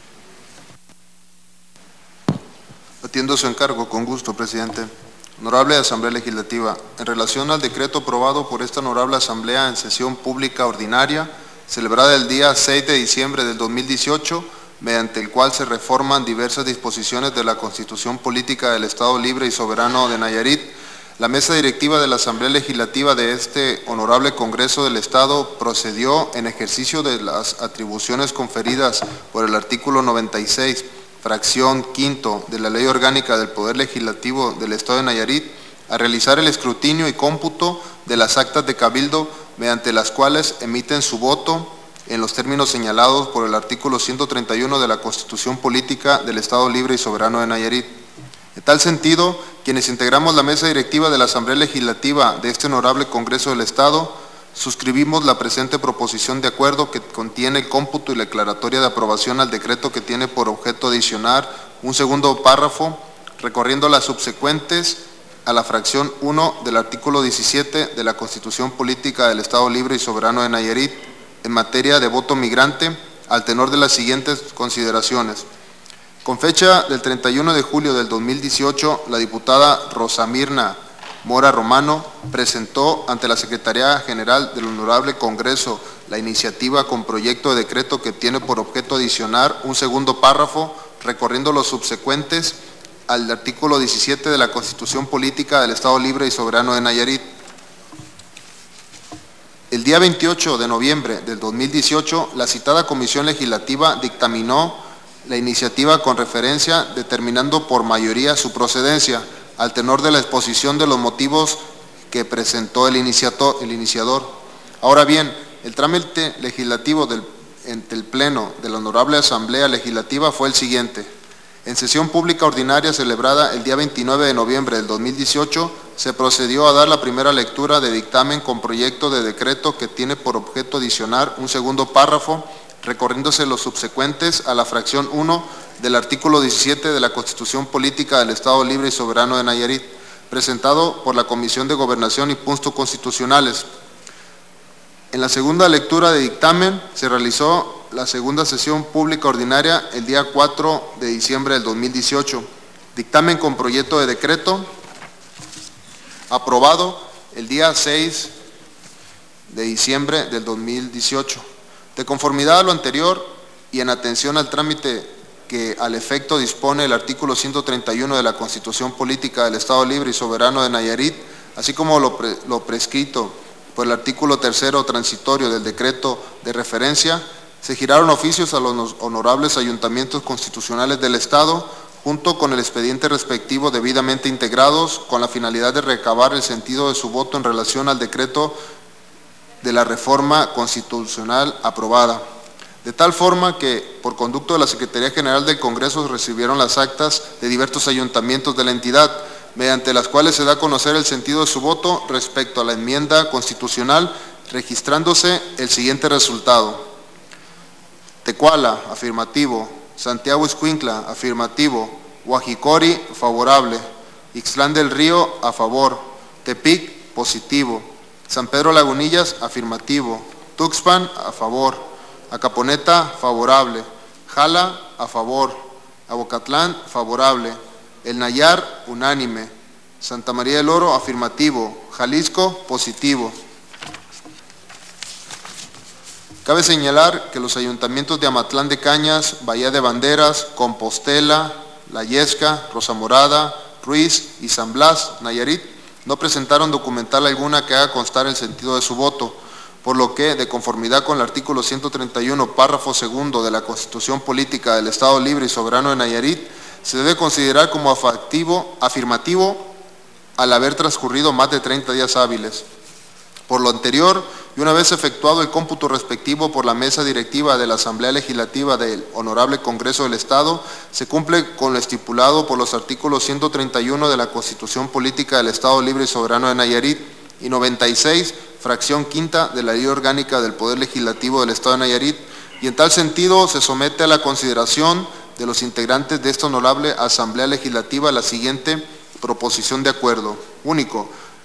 Atiendo su encargo, con gusto, presidente. Honorable Asamblea Legislativa, en relación al decreto aprobado por esta honorable Asamblea en sesión pública ordinaria, celebrada el día seis de diciembre del dos mil dieciocho, mediante el cual se reforman diversas disposiciones de la Constitución Política del Estado Libre y Soberano de Nayarit, la mesa directiva de la Asamblea Legislativa de este honorable Congreso del Estado procedió en ejercicio de las atribuciones conferidas por el artículo noventa y seis, fracción quinto de la Ley Orgánica del Poder Legislativo del Estado de Nayarit, a realizar el escrutinio y cómputo de las actas de cabildo mediante las cuales emiten su voto en los términos señalados por el artículo ciento treinta y uno de la Constitución Política del Estado Libre y Soberano de Nayarit. En tal sentido, quienes integramos la mesa directiva de la Asamblea Legislativa de este honorable Congreso del Estado, suscribimos la presente proposición de acuerdo que contiene el cómputo y la declaratoria de aprobación al decreto que tiene por objeto adicionar un segundo párrafo, recorriendo las subsecuentes a la fracción uno del artículo diecisiete de la Constitución Política del Estado Libre y Soberano de Nayarit en materia de voto migrante, al tenor de las siguientes consideraciones. Con fecha del treinta y uno de julio del dos mil dieciocho, la diputada Rosa Mirna Mora Romano presentó ante la Secretaría General del Honorable Congreso la iniciativa con proyecto de decreto que tiene por objeto adicionar un segundo párrafo, recorriendo los subsecuentes al artículo diecisiete de la Constitución Política del Estado Libre y Soberano de Nayarit. El día veintiocho de noviembre del dos mil dieciocho, la citada Comisión Legislativa dictaminó la iniciativa con referencia, determinando por mayoría su procedencia, al tenor de la exposición de los motivos que presentó el, iniciator, el iniciador. Ahora bien, el trámite legislativo del, ante el Pleno de la Honorable Asamblea Legislativa fue el siguiente. En sesión pública ordinaria celebrada el día veintinueve de noviembre del dos mil dieciocho, se procedió a dar la primera lectura de dictamen con proyecto de decreto que tiene por objeto adicionar un segundo párrafo, recorriéndose los subsecuentes a la fracción uno del artículo diecisiete de la Constitución Política del Estado Libre y Soberano de Nayarit, presentado por la Comisión de Gobernación y Puntos Constitucionales. En la segunda lectura de dictamen se realizó la segunda sesión pública ordinaria el día cuatro de diciembre del dos mil dieciocho. Dictamen con proyecto de decreto aprobado el día seis de diciembre del dos mil dieciocho. De conformidad a lo anterior y en atención al trámite que al efecto dispone el artículo ciento treinta y uno de la Constitución Política del Estado Libre y Soberano de Nayarit, así como lo, pre, lo prescrito por el artículo tercero transitorio del decreto de referencia, se giraron oficios a los honorables ayuntamientos constitucionales del Estado, junto con el expediente respectivo debidamente integrados, con la finalidad de recabar el sentido de su voto en relación al decreto de la reforma constitucional aprobada. De tal forma que, por conducto de la Secretaría General del Congreso, recibieron las actas de diversos ayuntamientos de la entidad, mediante las cuales se da a conocer el sentido de su voto respecto a la enmienda constitucional, registrándose el siguiente resultado. Tecuala, afirmativo. Santiago Escuintla, afirmativo. Guajicori, favorable. Ixtlán del Río, a favor. Tepic, positivo. San Pedro Lagunillas, afirmativo. Tuxpan, a favor. Acaponeta, favorable. Jala, a favor. Abocatlán, favorable. El Nayar, unánime. Santa María del Oro, afirmativo. Jalisco, positivo. Cabe señalar que los ayuntamientos de Amatlán de Cañas, Bahía de Banderas, Compostela, La Yesca, Rosa Morada, Ruiz y San Blas, Nayarit, no presentaron documental alguna que haga constar el sentido de su voto, por lo que, de conformidad con el artículo ciento treinta y uno, párrafo segundo de la Constitución Política del Estado Libre y Soberano de Nayarit, se debe considerar como afirmativo, afirmativo al haber transcurrido más de treinta días hábiles. Por lo anterior, y una vez efectuado el cómputo respectivo por la mesa directiva de la Asamblea Legislativa del Honorable Congreso del Estado, se cumple con lo estipulado por los artículos ciento treinta y uno de la Constitución Política del Estado Libre y Soberano de Nayarit y noventa y seis, fracción quinta de la Ley Orgánica del Poder Legislativo del Estado de Nayarit, y en tal sentido se somete a la consideración de los integrantes de esta Honorable Asamblea Legislativa la siguiente proposición de acuerdo. Único.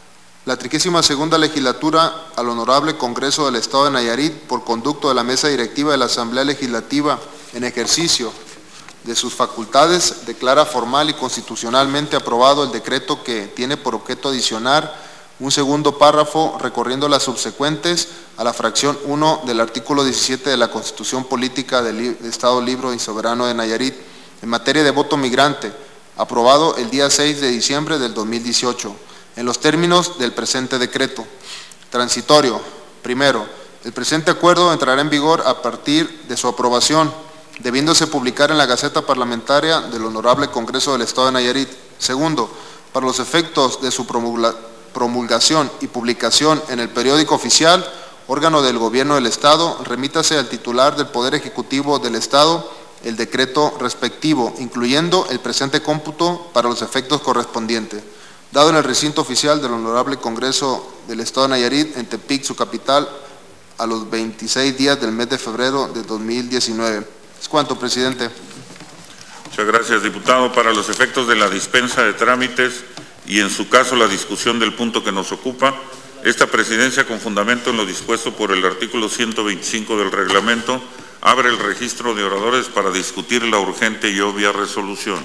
La trigésima segunda legislatura al Honorable Congreso del Estado de Nayarit, por conducto de la Mesa Directiva de la Asamblea Legislativa en ejercicio de sus facultades, declara formal y constitucionalmente aprobado el decreto que tiene por objeto adicionar un segundo párrafo recorriendo las subsecuentes a la fracción uno del artículo diecisiete de la Constitución Política del Estado Libre y Soberano de Nayarit en materia de voto migrante, aprobado el día seis de diciembre del dos mil dieciocho. En los términos del presente decreto. Transitorio. Primero, el presente acuerdo entrará en vigor a partir de su aprobación, debiéndose publicar en la Gaceta Parlamentaria del Honorable Congreso del Estado de Nayarit. Segundo, para los efectos de su promulgación y publicación en el periódico oficial, órgano del Gobierno del Estado, remítase al titular del Poder Ejecutivo del Estado el decreto respectivo, incluyendo el presente cómputo para los efectos correspondientes, dado en el recinto oficial del Honorable Congreso del Estado de Nayarit, en Tepic, su capital, a los veintiséis días del mes de febrero de dos mil diecinueve. Es cuanto, presidente. Muchas gracias, diputado. Para los efectos de la dispensa de trámites y en su caso la discusión del punto que nos ocupa, esta presidencia, con fundamento en lo dispuesto por el artículo ciento veinticinco del reglamento, abre el registro de oradores para discutir la urgente y obvia resolución.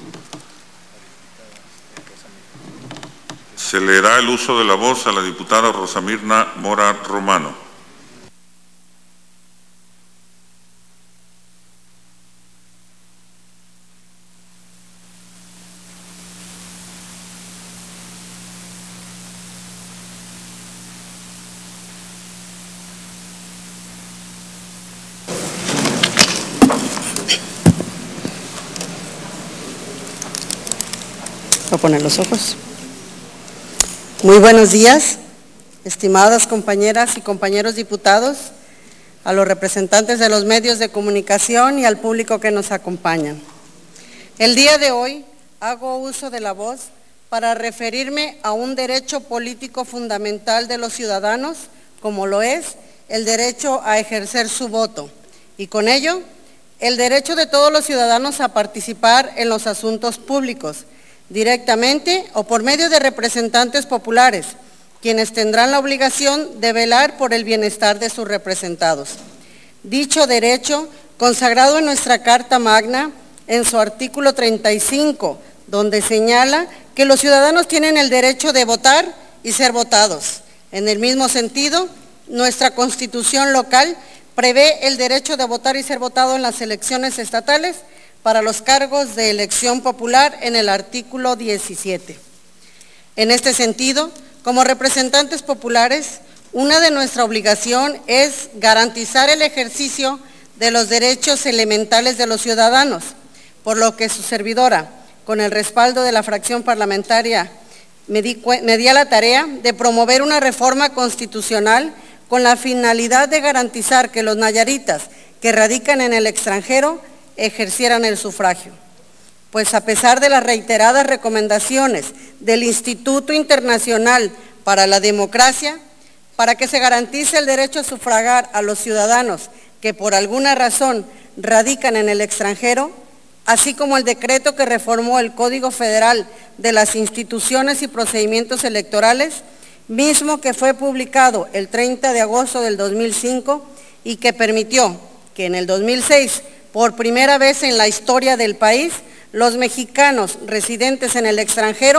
Se le da el uso de la voz a la diputada Rosa Mirna Mora Romano. Voy a poner los ojos. Muy buenos días, estimadas compañeras y compañeros diputados, a los representantes de los medios de comunicación y al público que nos acompaña. El día de hoy hago uso de la voz para referirme a un derecho político fundamental de los ciudadanos, como lo es el derecho a ejercer su voto, y con ello, el derecho de todos los ciudadanos a participar en los asuntos públicos, directamente o por medio de representantes populares, quienes tendrán la obligación de velar por el bienestar de sus representados. Dicho derecho, consagrado en nuestra Carta Magna, en su artículo treinta y cinco, donde señala que los ciudadanos tienen el derecho de votar y ser votados. En el mismo sentido, nuestra Constitución local prevé el derecho de votar y ser votado en las elecciones estatales para los cargos de elección popular en el artículo diecisiete. En este sentido, como representantes populares, una de nuestra obligación es garantizar el ejercicio de los derechos elementales de los ciudadanos, por lo que su servidora, con el respaldo de la fracción parlamentaria, me di, me di a la tarea de promover una reforma constitucional con la finalidad de garantizar que los nayaritas que radican en el extranjero ejercieran el sufragio. Pues a pesar de las reiteradas recomendaciones del Instituto Internacional para la Democracia, para que se garantice el derecho a sufragar a los ciudadanos que por alguna razón radican en el extranjero, así como el decreto que reformó el Código Federal de las Instituciones y Procedimientos Electorales, mismo que fue publicado el treinta de agosto del dos mil cinco y que permitió que en el dos mil seis, por primera vez en la historia del país, los mexicanos residentes en el extranjero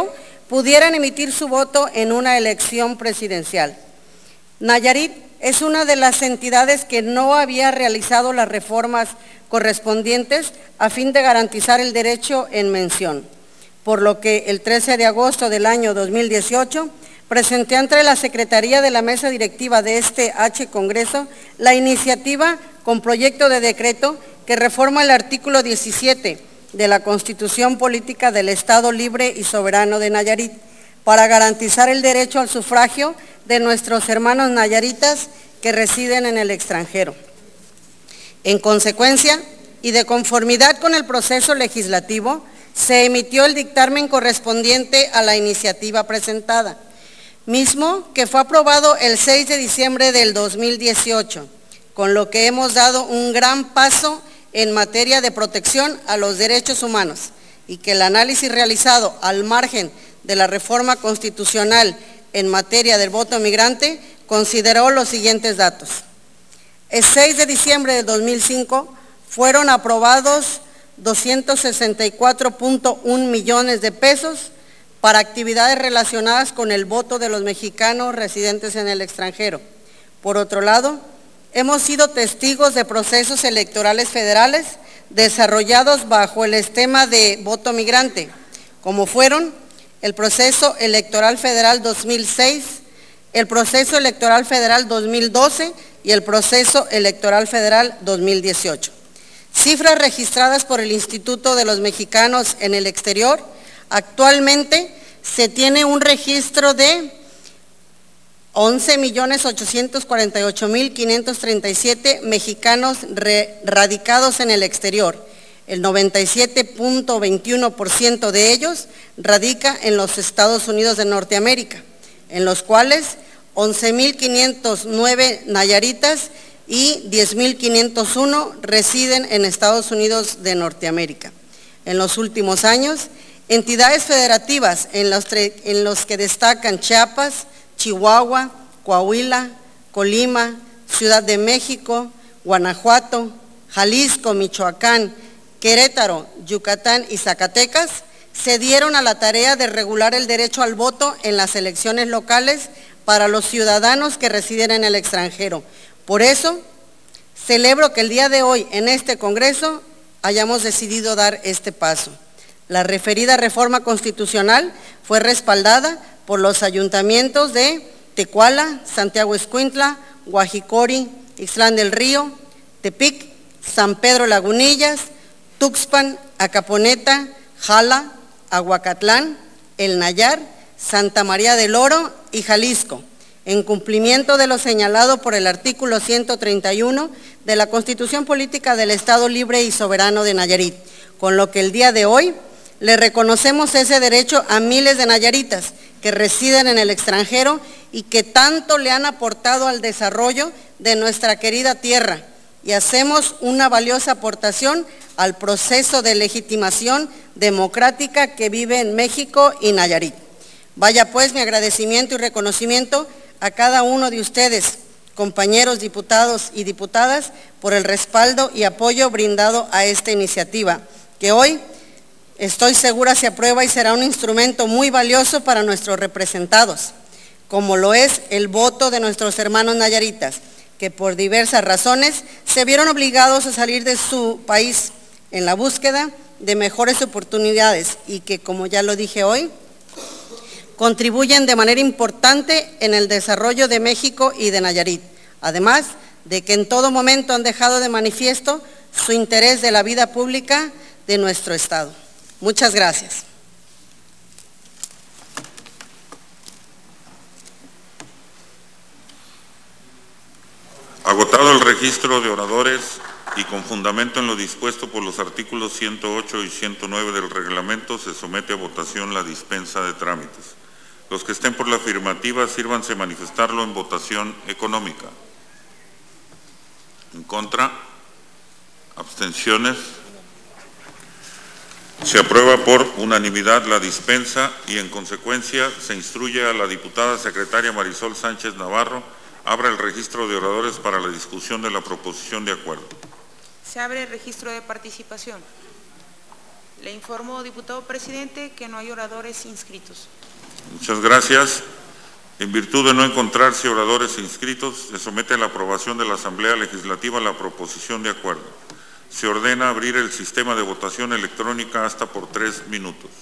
pudieran emitir su voto en una elección presidencial. Nayarit es una de las entidades que no había realizado las reformas correspondientes a fin de garantizar el derecho en mención, por lo que el trece de agosto del año dos mil dieciocho presenté ante la Secretaría de la Mesa Directiva de este H Congreso la iniciativa con proyecto de decreto que reforma el artículo diecisiete de la Constitución Política del Estado Libre y Soberano de Nayarit para garantizar el derecho al sufragio de nuestros hermanos nayaritas que residen en el extranjero. En consecuencia, y de conformidad con el proceso legislativo, se emitió el dictamen correspondiente a la iniciativa presentada, mismo que fue aprobado el seis de diciembre del dos mil dieciocho, con lo que hemos dado un gran paso en materia de protección a los derechos humanos y que el análisis realizado al margen de la reforma constitucional en materia del voto migrante consideró los siguientes datos. El seis de diciembre de dos mil cinco fueron aprobados doscientos sesenta y cuatro punto uno millones de pesos para actividades relacionadas con el voto de los mexicanos residentes en el extranjero. Por otro lado, hemos sido testigos de procesos electorales federales desarrollados bajo el esquema de voto migrante, como fueron el proceso electoral federal dos mil seis, el proceso electoral federal dos mil doce y el proceso electoral federal dos mil dieciocho. Cifras registradas por el Instituto de los Mexicanos en el Exterior, actualmente se tiene un registro de once millones ochocientos cuarenta y ocho mil quinientos treinta y siete mexicanos radicados en el exterior. El noventa y siete punto veintiuno por ciento de ellos radica en los Estados Unidos de Norteamérica, en los cuales once mil quinientos nueve nayaritas y diez mil quinientos uno residen en Estados Unidos de Norteamérica. En los últimos años, entidades federativas en los, en los que destacan Chiapas, Chihuahua, Coahuila, Colima, Ciudad de México, Guanajuato, Jalisco, Michoacán, Querétaro, Yucatán y Zacatecas, se dieron a la tarea de regular el derecho al voto en las elecciones locales para los ciudadanos que residen en el extranjero. Por eso, celebro que el día de hoy en este Congreso hayamos decidido dar este paso. La referida reforma constitucional fue respaldada por los ayuntamientos de Tecuala, Santiago Escuintla, Guajicori, Ixtlán del Río, Tepic, San Pedro Lagunillas, Tuxpan, Acaponeta, Jala, Aguacatlán, El Nayar, Santa María del Oro y Jalisco, en cumplimiento de lo señalado por el artículo ciento treinta y uno de la Constitución Política del Estado Libre y Soberano de Nayarit, con lo que el día de hoy le reconocemos ese derecho a miles de nayaritas que residen en el extranjero y que tanto le han aportado al desarrollo de nuestra querida tierra, y hacemos una valiosa aportación al proceso de legitimación democrática que vive en México y Nayarit. Vaya pues mi agradecimiento y reconocimiento a cada uno de ustedes, compañeros diputados y diputadas, por el respaldo y apoyo brindado a esta iniciativa, que hoy estoy segura se aprueba y será un instrumento muy valioso para nuestros representados, como lo es el voto de nuestros hermanos nayaritas, que por diversas razones se vieron obligados a salir de su país en la búsqueda de mejores oportunidades y que, como ya lo dije hoy, contribuyen de manera importante en el desarrollo de México y de Nayarit, además de que en todo momento han dejado de manifiesto su interés de la vida pública de nuestro Estado. Muchas gracias. Agotado el registro de oradores y con fundamento en lo dispuesto por los artículos ciento ocho y ciento nueve del reglamento, se somete a votación la dispensa de trámites. Los que estén por la afirmativa, sírvanse manifestarlo en votación económica. En contra, abstenciones. Se aprueba por unanimidad la dispensa y en consecuencia se instruye a la diputada secretaria Marisol Sánchez Navarro abra el registro de oradores para la discusión de la proposición de acuerdo. Se abre el registro de participación. Le informo, diputado presidente, que no hay oradores inscritos. Muchas gracias. En virtud de no encontrarse oradores inscritos, se somete a la aprobación de la Asamblea Legislativa la proposición de acuerdo. Se ordena abrir el sistema de votación electrónica hasta por tres minutos.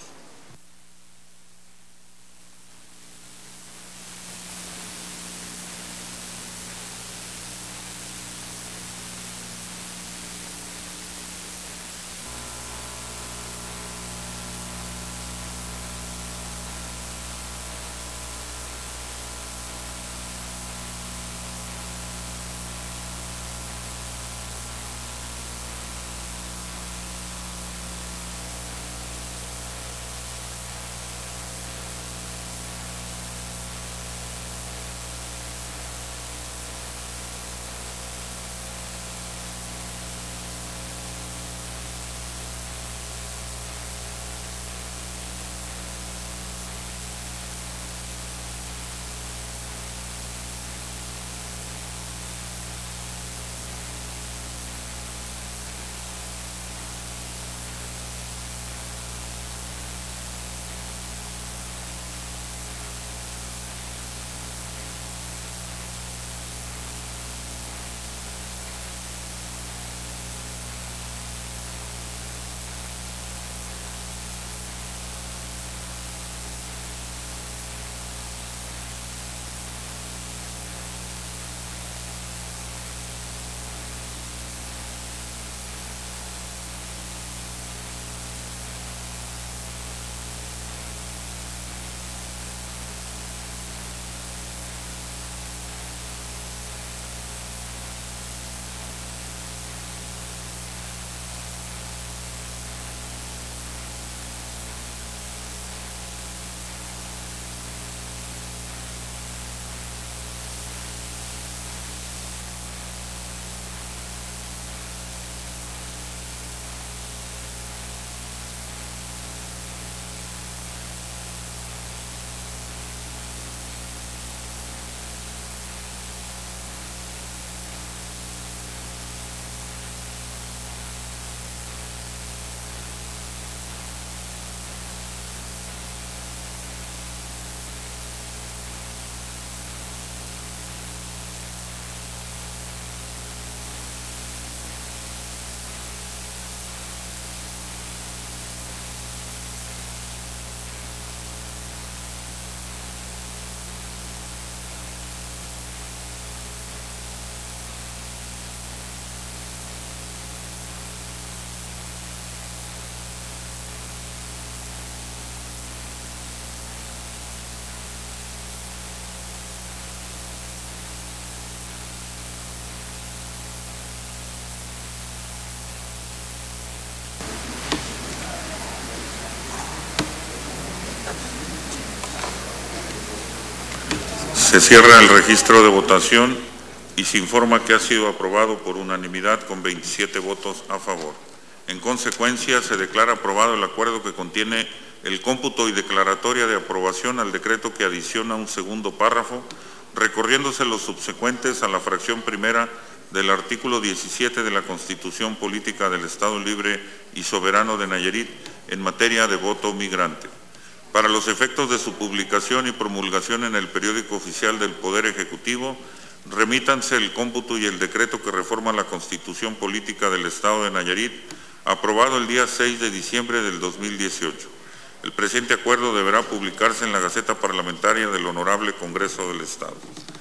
Se cierra el registro de votación y se informa que ha sido aprobado por unanimidad con veintisiete votos a favor. En consecuencia, se declara aprobado el acuerdo que contiene el cómputo y declaratoria de aprobación al decreto que adiciona un segundo párrafo, recorriéndose los subsecuentes a la fracción primera del artículo diecisiete de la Constitución Política del Estado Libre y Soberano de Nayarit en materia de voto migrante. Para los efectos de su publicación y promulgación en el periódico oficial del Poder Ejecutivo, remítanse el cómputo y el decreto que reforma la Constitución Política del Estado de Nayarit, aprobado el día seis de diciembre del dos mil dieciocho. El presente acuerdo deberá publicarse en la Gaceta Parlamentaria del Honorable Congreso del Estado.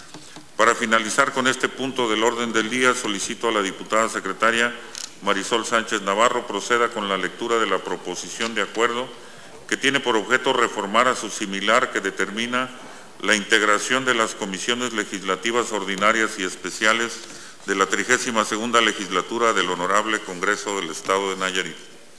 Para finalizar con este punto del orden del día, solicito a la diputada secretaria Marisol Sánchez Navarro proceda con la lectura de la proposición de acuerdo que tiene por objeto reformar a su similar que determina la integración de las comisiones legislativas ordinarias y especiales de la trigésima segunda legislatura del Honorable Congreso del Estado de Nayarit.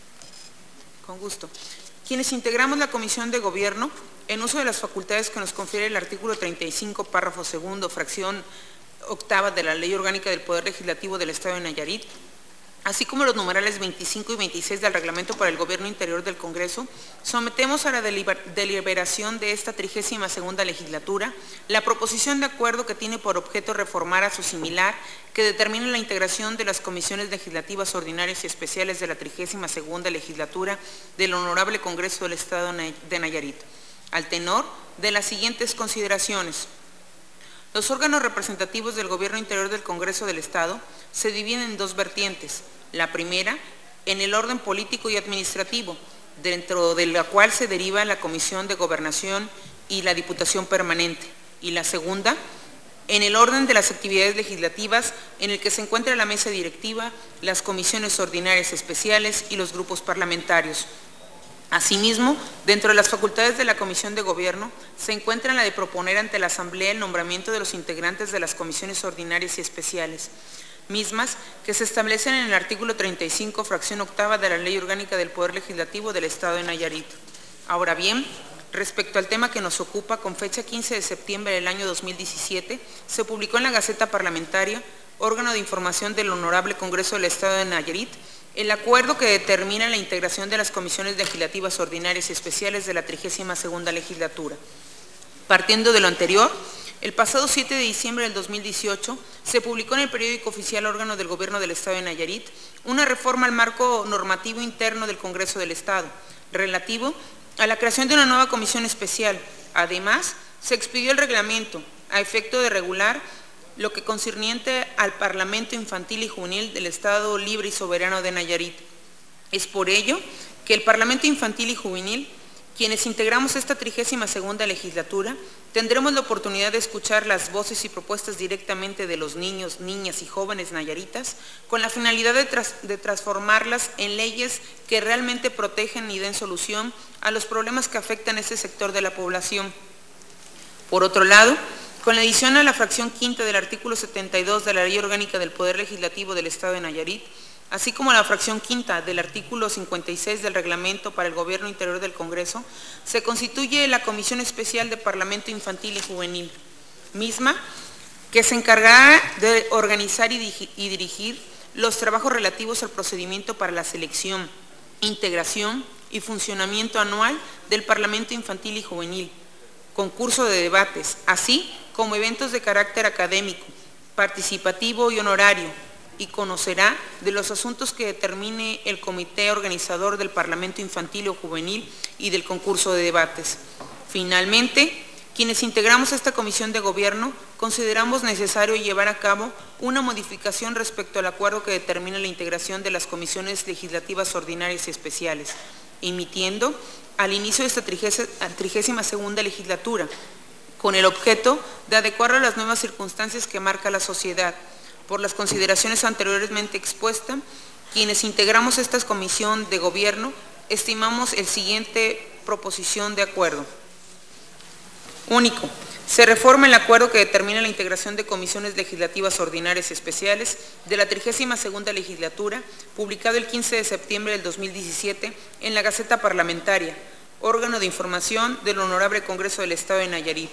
Con gusto. Quienes integramos la Comisión de Gobierno, en uso de las facultades que nos confiere el artículo treinta y cinco, párrafo segundo, fracción octava de la Ley Orgánica del Poder Legislativo del Estado de Nayarit, así como los numerales veinticinco y veintiséis del Reglamento para el Gobierno Interior del Congreso, sometemos a la deliberación de esta trigésima segunda legislatura la proposición de acuerdo que tiene por objeto reformar a su similar que determina la integración de las comisiones legislativas ordinarias y especiales de la trigésima segunda legislatura del Honorable Congreso del Estado de Nayarit. al tenor de las siguientes consideraciones. Los órganos representativos del Gobierno Interior del Congreso del Estado se dividen en dos vertientes. La primera, en el orden político y administrativo, dentro de la cual se deriva la Comisión de Gobernación y la Diputación Permanente. Y la segunda, en el orden de las actividades legislativas, en el que se encuentra la mesa directiva, las comisiones ordinarias especiales y los grupos parlamentarios. Asimismo, dentro de las facultades de la Comisión de Gobierno, se encuentra la de proponer ante la Asamblea el nombramiento de los integrantes de las comisiones ordinarias y especiales, mismas que se establecen en el artículo treinta y cinco, fracción octava de la Ley Orgánica del Poder Legislativo del Estado de Nayarit. Ahora bien, respecto al tema que nos ocupa, con fecha quince de septiembre del año dos mil diecisiete, se publicó en la Gaceta Parlamentaria, órgano de información del Honorable Congreso del Estado de Nayarit, el acuerdo que determina la integración de las comisiones legislativas ordinarias y especiales de la trigésima segunda legislatura. Partiendo de lo anterior, el pasado siete de diciembre del dos mil dieciocho se publicó en el periódico oficial órgano del Gobierno del Estado de Nayarit una reforma al marco normativo interno del Congreso del Estado, relativo a la creación de una nueva comisión especial. Además, se expidió el reglamento a efecto de regular lo que concerniente al Parlamento Infantil y Juvenil del Estado Libre y Soberano de Nayarit. Es por ello que el Parlamento Infantil y Juvenil, quienes integramos esta trigésima segunda legislatura, tendremos la oportunidad de escuchar las voces y propuestas directamente de los niños, niñas y jóvenes nayaritas, con la finalidad de, tras, de transformarlas en leyes que realmente protegen y den solución a los problemas que afectan a este sector de la población. Por otro lado, con la adición a la fracción quinta del artículo setenta y dos de la Ley Orgánica del Poder Legislativo del Estado de Nayarit, así como la fracción quinta del artículo cincuenta y seis del Reglamento para el Gobierno Interior del Congreso, se constituye la Comisión Especial de Parlamento Infantil y Juvenil, misma que se encargará de organizar y dirigir los trabajos relativos al procedimiento para la selección, integración y funcionamiento anual del Parlamento Infantil y Juvenil, concurso de debates, así como eventos de carácter académico, participativo y honorario, y conocerá de los asuntos que determine el comité organizador del Parlamento Infantil o Juvenil y del concurso de debates. Finalmente, quienes integramos esta comisión de gobierno, consideramos necesario llevar a cabo una modificación respecto al acuerdo que determina la integración de las comisiones legislativas ordinarias y especiales, emitiendo al inicio de esta trigésima segunda legislatura, con el objeto de adecuarlo a las nuevas circunstancias que marca la sociedad. Por las consideraciones anteriormente expuestas, quienes integramos esta comisión de gobierno, estimamos el siguiente proposición de acuerdo. Único. Se reforma el acuerdo que determina la integración de comisiones legislativas ordinarias y especiales de la trigésima segunda legislatura, publicado el quince de septiembre del dos mil diecisiete en la Gaceta Parlamentaria, órgano de información del Honorable Congreso del Estado de Nayarit.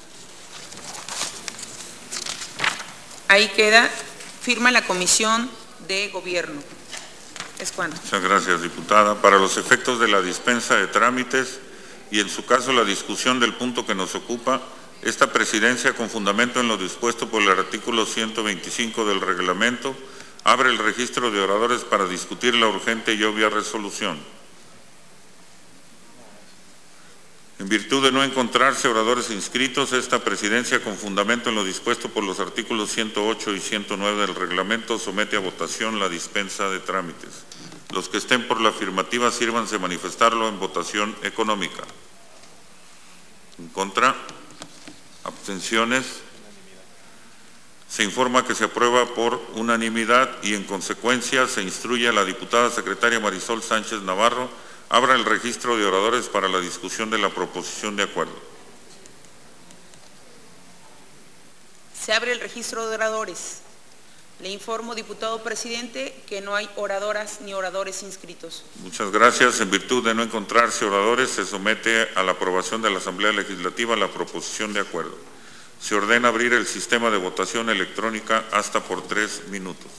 Ahí queda, firma la Comisión de Gobierno. Es cuanto. Muchas gracias, diputada. Para los efectos de la dispensa de trámites y en su caso la discusión del punto que nos ocupa, esta presidencia, con fundamento en lo dispuesto por el artículo ciento veinticinco del reglamento, abre el registro de oradores para discutir la urgente y obvia resolución. En virtud de no encontrarse oradores inscritos, esta presidencia, con fundamento en lo dispuesto por los artículos ciento ocho y ciento nueve del reglamento, somete a votación la dispensa de trámites. Los que estén por la afirmativa, sírvanse manifestarlo en votación económica. En contra, abstenciones. Se informa que se aprueba por unanimidad y en consecuencia se instruye a la diputada secretaria Marisol Sánchez Navarro abra el registro de oradores para la discusión de la proposición de acuerdo. Se abre el registro de oradores. Le informo, diputado presidente, que no hay oradoras ni oradores inscritos. Muchas gracias. En virtud de no encontrarse oradores, se somete a la aprobación de la Asamblea Legislativa la proposición de acuerdo. Se ordena abrir el sistema de votación electrónica hasta por tres minutos.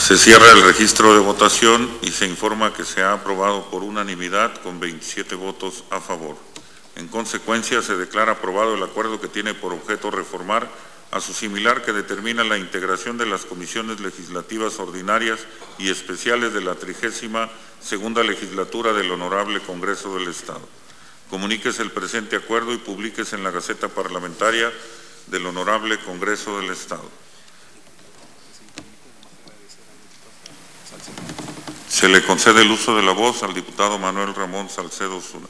Se cierra el registro de votación y se informa que se ha aprobado por unanimidad con veintisiete votos a favor. En consecuencia, se declara aprobado el acuerdo que tiene por objeto reformar a su similar que determina la integración de las comisiones legislativas ordinarias y especiales de la trigésima segunda legislatura del Honorable Congreso del Estado. Comuníquese el presente acuerdo y publíquese en la Gaceta Parlamentaria del Honorable Congreso del Estado. Se le concede el uso de la voz al diputado Manuel Ramón Salcedo Osuna.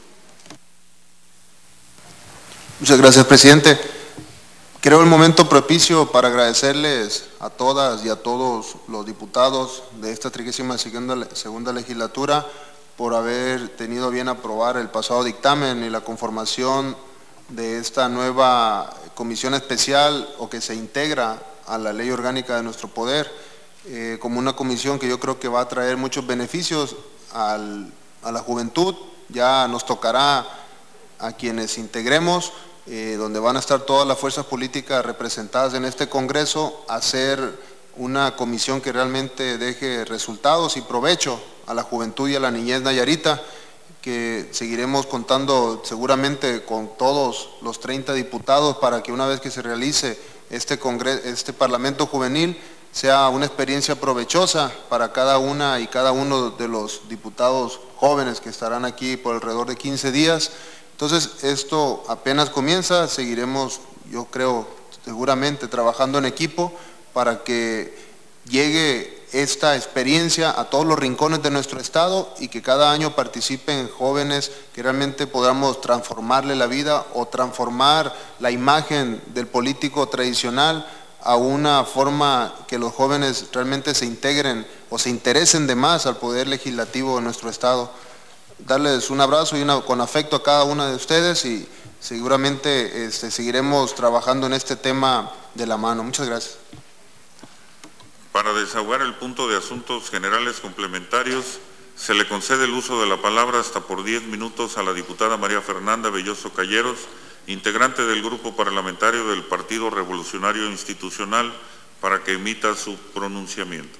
Muchas gracias, presidente. Creo el momento propicio para agradecerles a todas y a todos los diputados de esta trigésima segunda legislatura por haber tenido bien aprobar el pasado dictamen y la conformación de esta nueva comisión especial o que se integra a la ley orgánica de nuestro poder, eh, como una comisión que yo creo que va a traer muchos beneficios al, a la juventud. Ya nos tocará a quienes integremos, eh, donde van a estar todas las fuerzas políticas representadas en este Congreso, hacer una comisión que realmente deje resultados y provecho a la juventud y a la niñez nayarita, que seguiremos contando seguramente con todos los treinta diputados para que una vez que se realice este, congreso, este Parlamento Juvenil sea una experiencia provechosa para cada una y cada uno de los diputados jóvenes que estarán aquí por alrededor de quince días. Entonces, esto apenas comienza, seguiremos, yo creo, seguramente trabajando en equipo para que llegue esta experiencia a todos los rincones de nuestro estado y que cada año participen jóvenes que realmente podamos transformarle la vida o transformar la imagen del político tradicional a una forma que los jóvenes realmente se integren o se interesen de más al poder legislativo de nuestro estado. Darles un abrazo y una, con afecto a cada una de ustedes y seguramente este, seguiremos trabajando en este tema de la mano. Muchas gracias. Para desahogar el punto de asuntos generales complementarios, se le concede el uso de la palabra hasta por diez minutos a la diputada María Fernanda Belloso Calleros, integrante del Grupo Parlamentario del Partido Revolucionario Institucional, para que emita su pronunciamiento.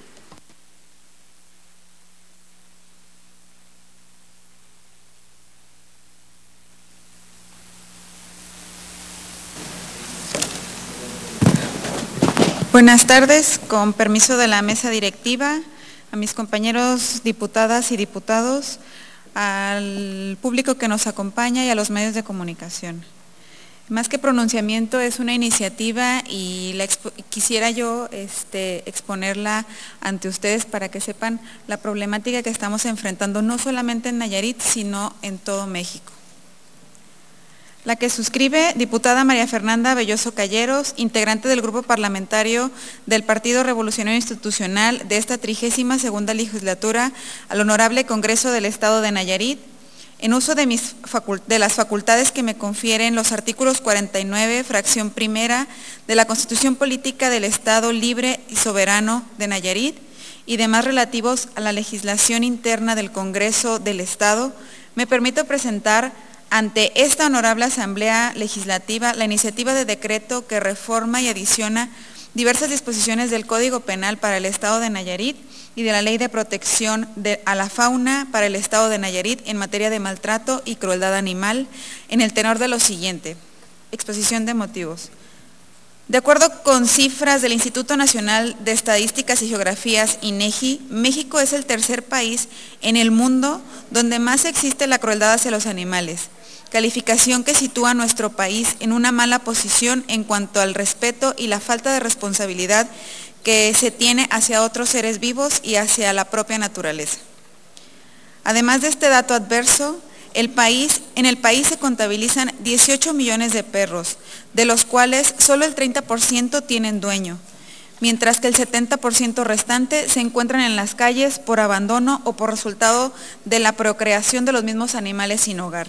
Buenas tardes, con permiso de la mesa directiva, a mis compañeros diputadas y diputados, al público que nos acompaña y a los medios de comunicación. Más que pronunciamiento es una iniciativa y la quisiera yo este, exponerla ante ustedes para que sepan la problemática que estamos enfrentando no solamente en Nayarit, sino en todo México. La que suscribe, diputada María Fernanda Belloso Calleros, integrante del Grupo Parlamentario del Partido Revolucionario Institucional de esta trigésima segunda legislatura al Honorable Congreso del Estado de Nayarit, en uso de, mis de las facultades que me confieren los artículos cuarenta y nueve, fracción primera, de la Constitución Política del Estado Libre y Soberano de Nayarit y demás relativos a la legislación interna del Congreso del Estado, me permito presentar ante esta honorable Asamblea Legislativa la iniciativa de decreto que reforma y adiciona diversas disposiciones del Código Penal para el Estado de Nayarit y de la Ley de Protección de, a la Fauna para el Estado de Nayarit en materia de maltrato y crueldad animal, en el tenor de lo siguiente. Exposición de motivos. De acuerdo con cifras del Instituto Nacional de Estadísticas y Geografías, INEGI, México es el tercer país en el mundo donde más existe la crueldad hacia los animales, calificación que sitúa a nuestro país en una mala posición en cuanto al respeto y la falta de responsabilidad que se tiene hacia otros seres vivos y hacia la propia naturaleza. Además de este dato adverso, el país, en el país se contabilizan dieciocho millones de perros, de los cuales solo el treinta por ciento tienen dueño, mientras que el setenta por ciento restante se encuentran en las calles por abandono o por resultado de la procreación de los mismos animales sin hogar.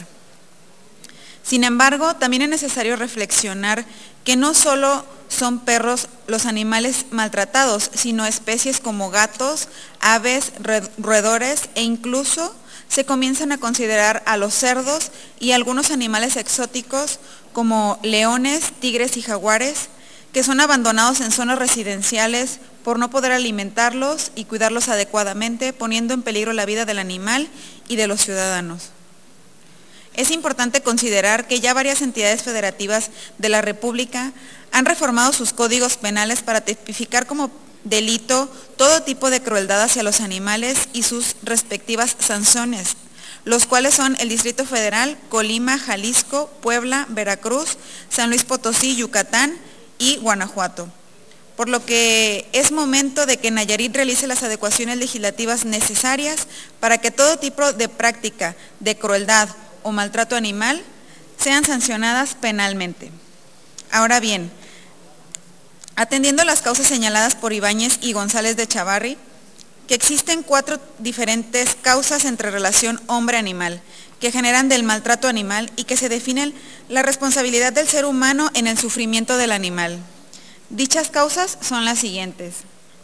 Sin embargo, también es necesario reflexionar que no solo son perros los animales maltratados, sino especies como gatos, aves, roedores e incluso se comienzan a considerar a los cerdos y algunos animales exóticos como leones, tigres y jaguares, que son abandonados en zonas residenciales por no poder alimentarlos y cuidarlos adecuadamente, poniendo en peligro la vida del animal y de los ciudadanos. Es importante considerar que ya varias entidades federativas de la República han reformado sus códigos penales para tipificar como delito todo tipo de crueldad hacia los animales y sus respectivas sanciones, los cuales son el Distrito Federal, Colima, Jalisco, Puebla, Veracruz, San Luis Potosí, Yucatán y Guanajuato. Por lo que es momento de que Nayarit realice las adecuaciones legislativas necesarias para que todo tipo de práctica de crueldad o maltrato animal sean sancionadas penalmente. Ahora bien, atendiendo las causas señaladas por Ibáñez y González de Chavarri, que existen cuatro diferentes causas entre relación hombre-animal que generan del maltrato animal y que se definen la responsabilidad del ser humano en el sufrimiento del animal. Dichas causas son las siguientes: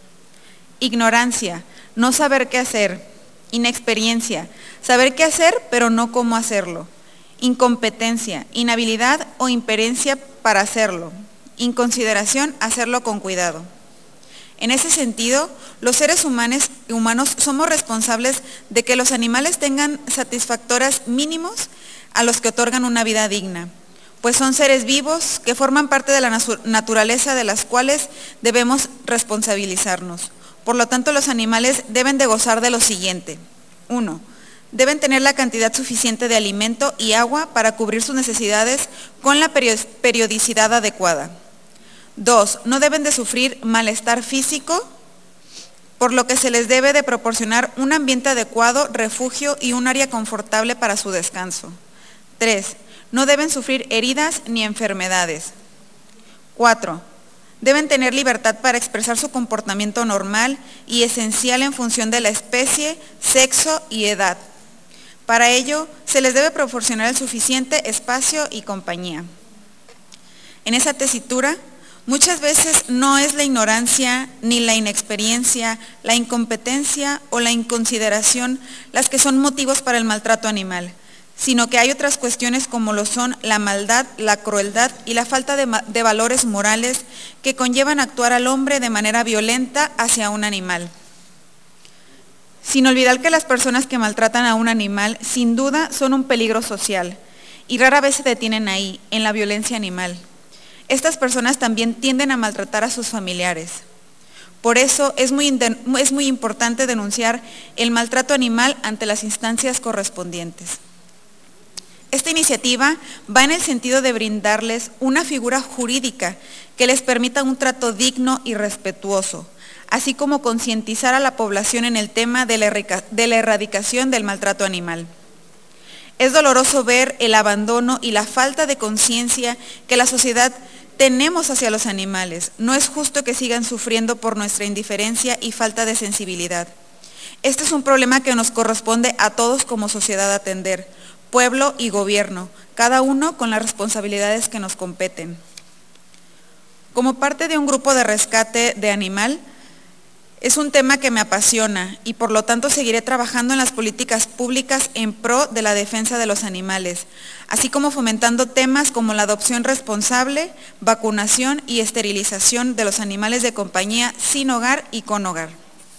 ignorancia, no saber qué hacer; inexperiencia, saber qué hacer pero no cómo hacerlo; incompetencia, inhabilidad o imperencia para hacerlo; inconsideración, hacerlo con cuidado. En ese sentido, los seres humanos, humanos somos responsables de que los animales tengan satisfactorios mínimos a los que otorgan una vida digna, pues son seres vivos que forman parte de la naturaleza de las cuales debemos responsabilizarnos. Por lo tanto, los animales deben de gozar de lo siguiente. Uno, deben tener la cantidad suficiente de alimento y agua para cubrir sus necesidades con la periodicidad adecuada. Dos, no deben de sufrir malestar físico, por lo que se les debe de proporcionar un ambiente adecuado, refugio y un área confortable para su descanso. Tres, no deben sufrir heridas ni enfermedades. Cuatro, deben tener libertad para expresar su comportamiento normal y esencial en función de la especie, sexo y edad. Para ello, se les debe proporcionar el suficiente espacio y compañía. En esa tesitura, muchas veces no es la ignorancia, ni la inexperiencia, la incompetencia o la inconsideración las que son motivos para el maltrato animal, sino que hay otras cuestiones como lo son la maldad, la crueldad y la falta de, de valores morales que conllevan actuar al hombre de manera violenta hacia un animal. Sin olvidar que las personas que maltratan a un animal sin duda son un peligro social y rara vez se detienen ahí, en la violencia animal. Estas personas también tienden a maltratar a sus familiares. Por eso es muy, es muy importante denunciar el maltrato animal ante las instancias correspondientes. Esta iniciativa va en el sentido de brindarles una figura jurídica que les permita un trato digno y respetuoso, así como concientizar a la población en el tema de la, de la erradicación del maltrato animal. Es doloroso ver el abandono y la falta de conciencia que la sociedad tenemos hacia los animales. No es justo que sigan sufriendo por nuestra indiferencia y falta de sensibilidad. Este es un problema que nos corresponde a todos como sociedad atender, pueblo y gobierno, cada uno con las responsabilidades que nos competen. Como parte de un grupo de rescate de animal, es un tema que me apasiona y por lo tanto seguiré trabajando en las políticas públicas en pro de la defensa de los animales, así como fomentando temas como la adopción responsable, vacunación y esterilización de los animales de compañía sin hogar y con hogar.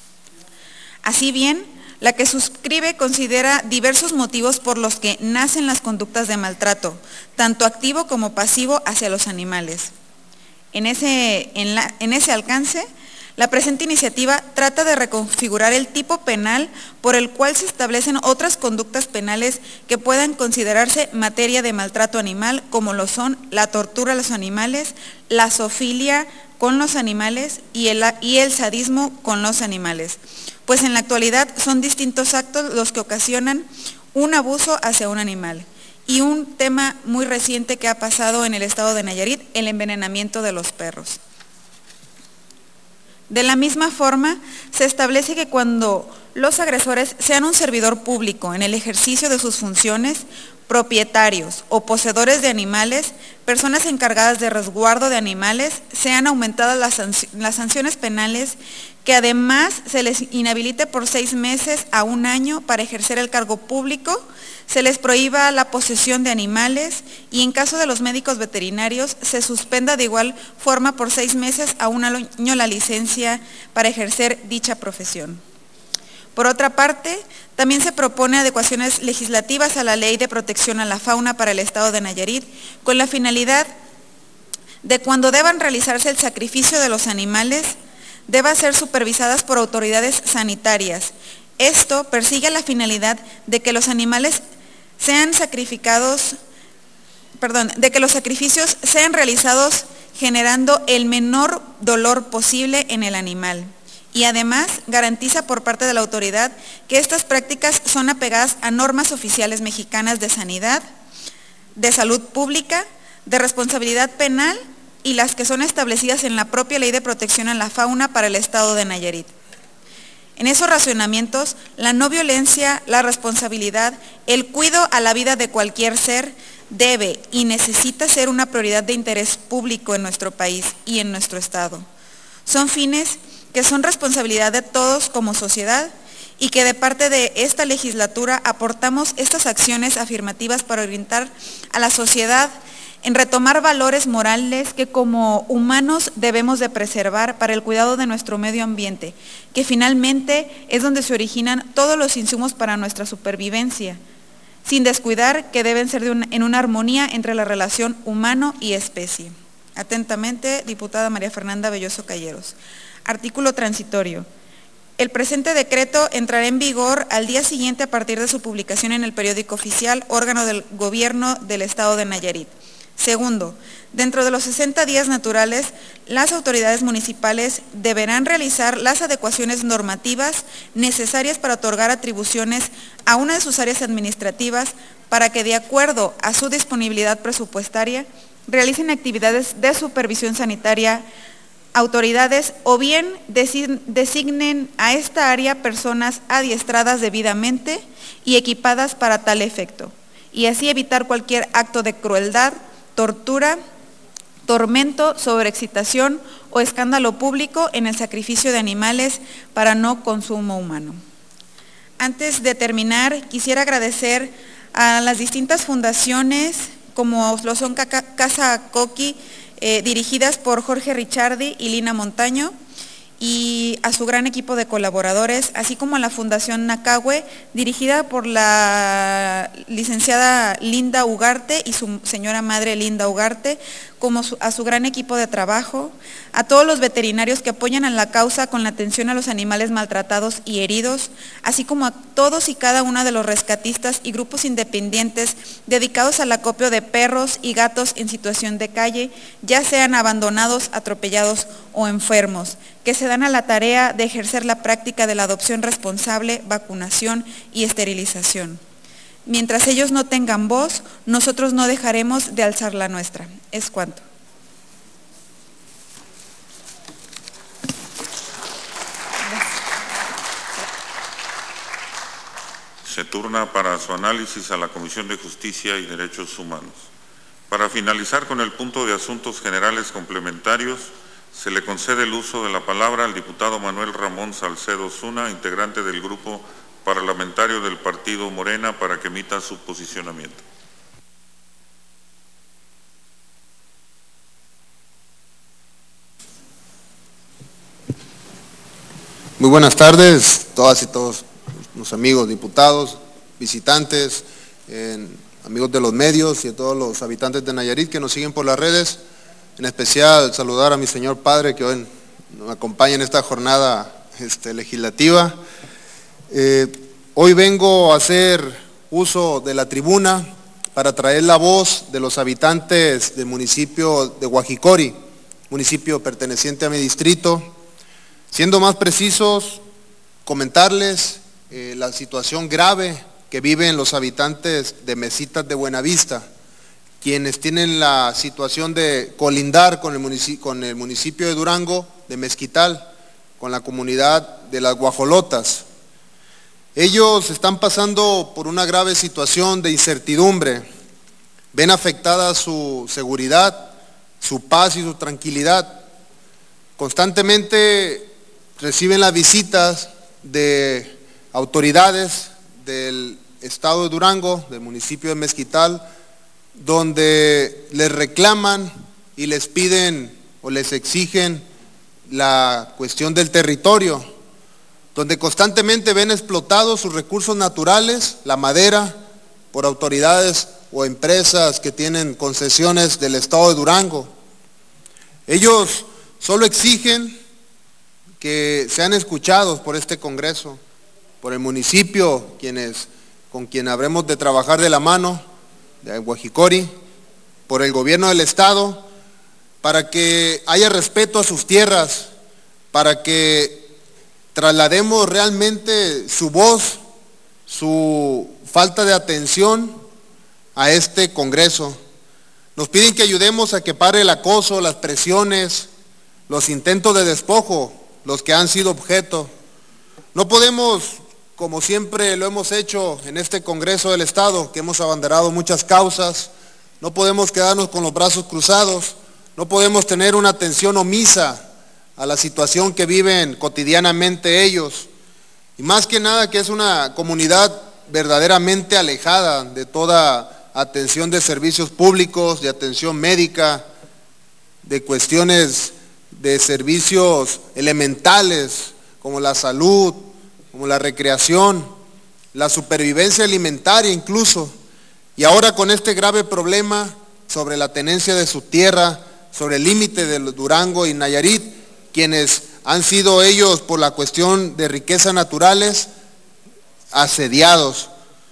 Así bien, la que suscribe considera diversos motivos por los que nacen las conductas de maltrato, tanto activo como pasivo hacia los animales. En ese, en la, en ese alcance, la presente iniciativa trata de reconfigurar el tipo penal por el cual se establecen otras conductas penales que puedan considerarse materia de maltrato animal, como lo son la tortura a los animales, la zoofilia con los animales y el, y el sadismo con los animales, pues en la actualidad son distintos actos los que ocasionan un abuso hacia un animal. Y un tema muy reciente que ha pasado en el estado de Nayarit, el envenenamiento de los perros. De la misma forma, se establece que cuando los agresores sean un servidor público en el ejercicio de sus funciones, propietarios o poseedores de animales, personas encargadas de resguardo de animales, sean aumentadas las, sanc- las sanciones penales, que además se les inhabilite por seis meses a un año para ejercer el cargo público, se les prohíba la posesión de animales y en caso de los médicos veterinarios se suspenda de igual forma por seis meses a un año la licencia para ejercer dicha profesión. Por otra parte, también se propone adecuaciones legislativas a la Ley de Protección a la Fauna para el Estado de Nayarit, con la finalidad de cuando deban realizarse el sacrificio de los animales, deba ser supervisadas por autoridades sanitarias. Esto persigue la finalidad de que los animales sean sacrificados, perdón, de que los sacrificios sean realizados generando el menor dolor posible en el animal. Y además garantiza por parte de la autoridad que estas prácticas son apegadas a normas oficiales mexicanas de sanidad, de salud pública, de responsabilidad penal y las que son establecidas en la propia Ley de Protección a la Fauna para el Estado de Nayarit. En esos racionamientos, la no violencia, la responsabilidad, el cuidado a la vida de cualquier ser debe y necesita ser una prioridad de interés público en nuestro país y en nuestro Estado. Son fines que son responsabilidad de todos como sociedad y que de parte de esta legislatura aportamos estas acciones afirmativas para orientar a la sociedad en retomar valores morales que como humanos debemos de preservar para el cuidado de nuestro medio ambiente, que finalmente es donde se originan todos los insumos para nuestra supervivencia, sin descuidar que deben ser de una, en una armonía entre la relación humano y especie. Atentamente, diputada María Fernanda Belloso Calleros. Artículo transitorio. El presente decreto entrará en vigor al día siguiente a partir de su publicación en el periódico oficial, órgano del Gobierno del Estado de Nayarit. Segundo, dentro de los sesenta días naturales, las autoridades municipales deberán realizar las adecuaciones normativas necesarias para otorgar atribuciones a una de sus áreas administrativas para que, de acuerdo a su disponibilidad presupuestaria, realicen actividades de supervisión sanitaria, autoridades o bien designen a esta área personas adiestradas debidamente y equipadas para tal efecto, y así evitar cualquier acto de crueldad, tortura, tormento, sobreexcitación o escándalo público en el sacrificio de animales para no consumo humano. Antes de terminar, quisiera agradecer a las distintas fundaciones, como lo son Casa Coqui, eh, dirigidas por Jorge Ricciardi y Lina Montaño, y a su gran equipo de colaboradores, así como a la Fundación Nacahue, dirigida por la licenciada Linda Ugarte y su señora madre Linda Ugarte, como su, a su gran equipo de trabajo, a todos los veterinarios que apoyan a la causa con la atención a los animales maltratados y heridos, así como a todos y cada uno de los rescatistas y grupos independientes dedicados al acopio de perros y gatos en situación de calle, ya sean abandonados, atropellados o enfermos, que se dan a la tarea de ejercer la práctica de la adopción responsable, vacunación y esterilización. Mientras ellos no tengan voz, nosotros no dejaremos de alzar la nuestra. Es cuanto. Se turna para su análisis a la Comisión de Justicia y Derechos Humanos. Para finalizar con el punto de asuntos generales complementarios, se le concede el uso de la palabra al diputado Manuel Ramón Salcedo Zuna, integrante del Grupo Parlamentario del Partido Morena, para que emita su posicionamiento. Muy buenas tardes, todas y todos los amigos diputados, visitantes, eh, amigos de los medios y a todos los habitantes de Nayarit que nos siguen por las redes. En especial saludar a mi señor padre que hoy nos acompaña en esta jornada este, legislativa. Eh, hoy vengo a hacer uso de la tribuna para traer la voz de los habitantes del municipio de Guajicori, municipio perteneciente a mi distrito. Siendo más precisos, comentarles eh, la situación grave que viven los habitantes de Mesitas de Buenavista, quienes tienen la situación de colindar con el municipio, con el municipio de Durango, de Mezquital, con la comunidad de las Guajolotas. Ellos están pasando por una grave situación de incertidumbre, ven afectada su seguridad, su paz y su tranquilidad. Constantemente reciben las visitas de autoridades del estado de Durango, del municipio de Mezquital, donde les reclaman y les piden o les exigen la cuestión del territorio, donde constantemente ven explotados sus recursos naturales, la madera, por autoridades o empresas que tienen concesiones del estado de Durango. Ellos solo exigen que sean escuchados por este Congreso, por el municipio, quienes, con quien habremos de trabajar de la mano, de Guajicori, por el gobierno del estado, para que haya respeto a sus tierras, para que traslademos realmente su voz, su falta de atención a este Congreso. Nos piden que ayudemos a que pare el acoso, las presiones, los intentos de despojo, los que han sido objeto. No podemos, como siempre lo hemos hecho en este Congreso del Estado, que hemos abanderado muchas causas, no podemos quedarnos con los brazos cruzados, no podemos tener una atención omisa a la situación que viven cotidianamente ellos. Y más que nada que es una comunidad verdaderamente alejada de toda atención de servicios públicos, de atención médica, de cuestiones de servicios elementales como la salud, como la recreación, la supervivencia alimentaria incluso. Y ahora con este grave problema sobre la tenencia de su tierra, sobre el límite de Durango y Nayarit, quienes han sido ellos por la cuestión de riquezas naturales asediados.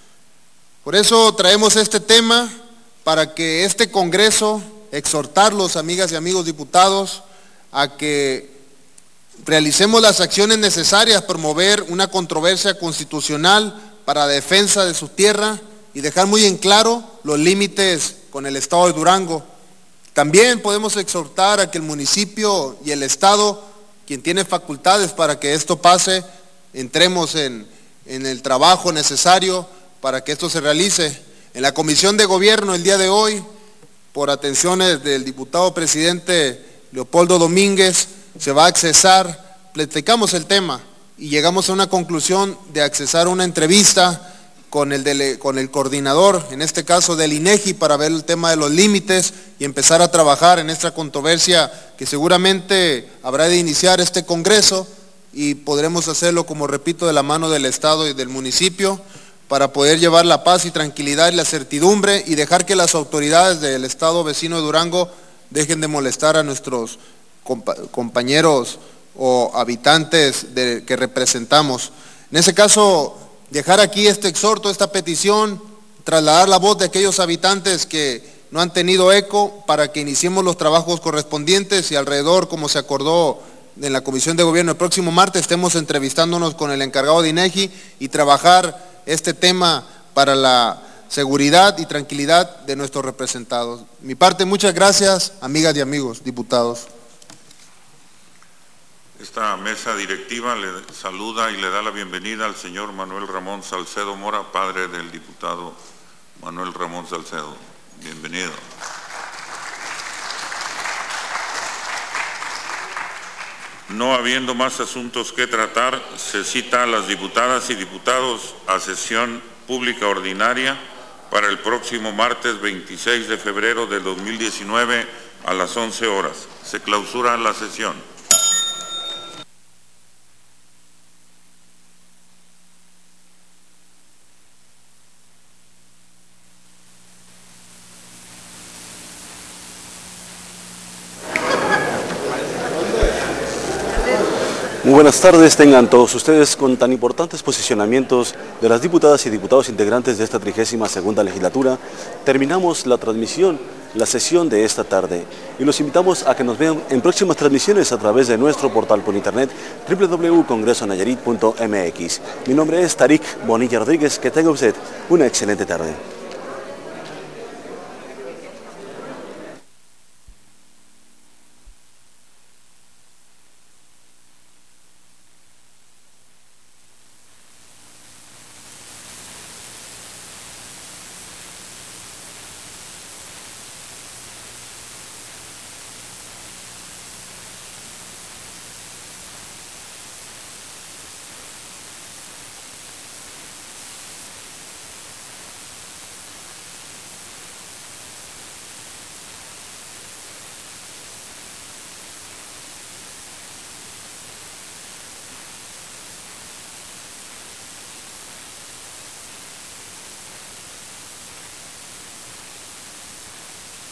Por eso traemos este tema para que este Congreso, exhortarlos, amigas y amigos diputados, a que realicemos las acciones necesarias, promover una controversia constitucional para defensa de su tierra y dejar muy en claro los límites con el estado de Durango. También podemos exhortar a que el municipio y el estado, quien tiene facultades para que esto pase, entremos en, en el trabajo necesario para que esto se realice. En la Comisión de Gobierno el día de hoy, por atenciones del diputado presidente Leopoldo Domínguez, se va a accesar, platicamos el tema y llegamos a una conclusión de accesar a una entrevista con el, dele, con el coordinador, en este caso del INEGI, para ver el tema de los límites y empezar a trabajar en esta controversia que seguramente habrá de iniciar este Congreso y podremos hacerlo, como repito, de la mano del Estado y del municipio para poder llevar la paz y tranquilidad y la certidumbre y dejar que las autoridades del Estado vecino de Durango dejen de molestar a nuestros compañeros o habitantes de, que representamos. En ese caso, dejar aquí este exhorto, esta petición, trasladar la voz de aquellos habitantes que no han tenido eco para que iniciemos los trabajos correspondientes y alrededor, como se acordó en la Comisión de Gobierno, el próximo martes estemos entrevistándonos con el encargado de INEGI y trabajar este tema para la seguridad y tranquilidad de nuestros representados. Mi parte, muchas gracias, amigas y amigos diputados. Esta mesa directiva le saluda y le da la bienvenida al señor Manuel Ramón Salcedo Mora, padre del diputado Manuel Ramón Salcedo. Bienvenido. No habiendo más asuntos que tratar, se cita a las diputadas y diputados a sesión pública ordinaria para el próximo martes veintiséis de febrero de dos mil diecinueve a las once horas. Se clausura la sesión. Muy buenas tardes, tengan todos ustedes con tan importantes posicionamientos de las diputadas y diputados integrantes de esta trigésima segunda legislatura. Terminamos la transmisión, la sesión de esta tarde y los invitamos a que nos vean en próximas transmisiones a través de nuestro portal por internet doble u doble u doble u punto congreso nayarit punto m x. Mi nombre es Tarik Bonilla Rodríguez, que tenga usted una excelente tarde.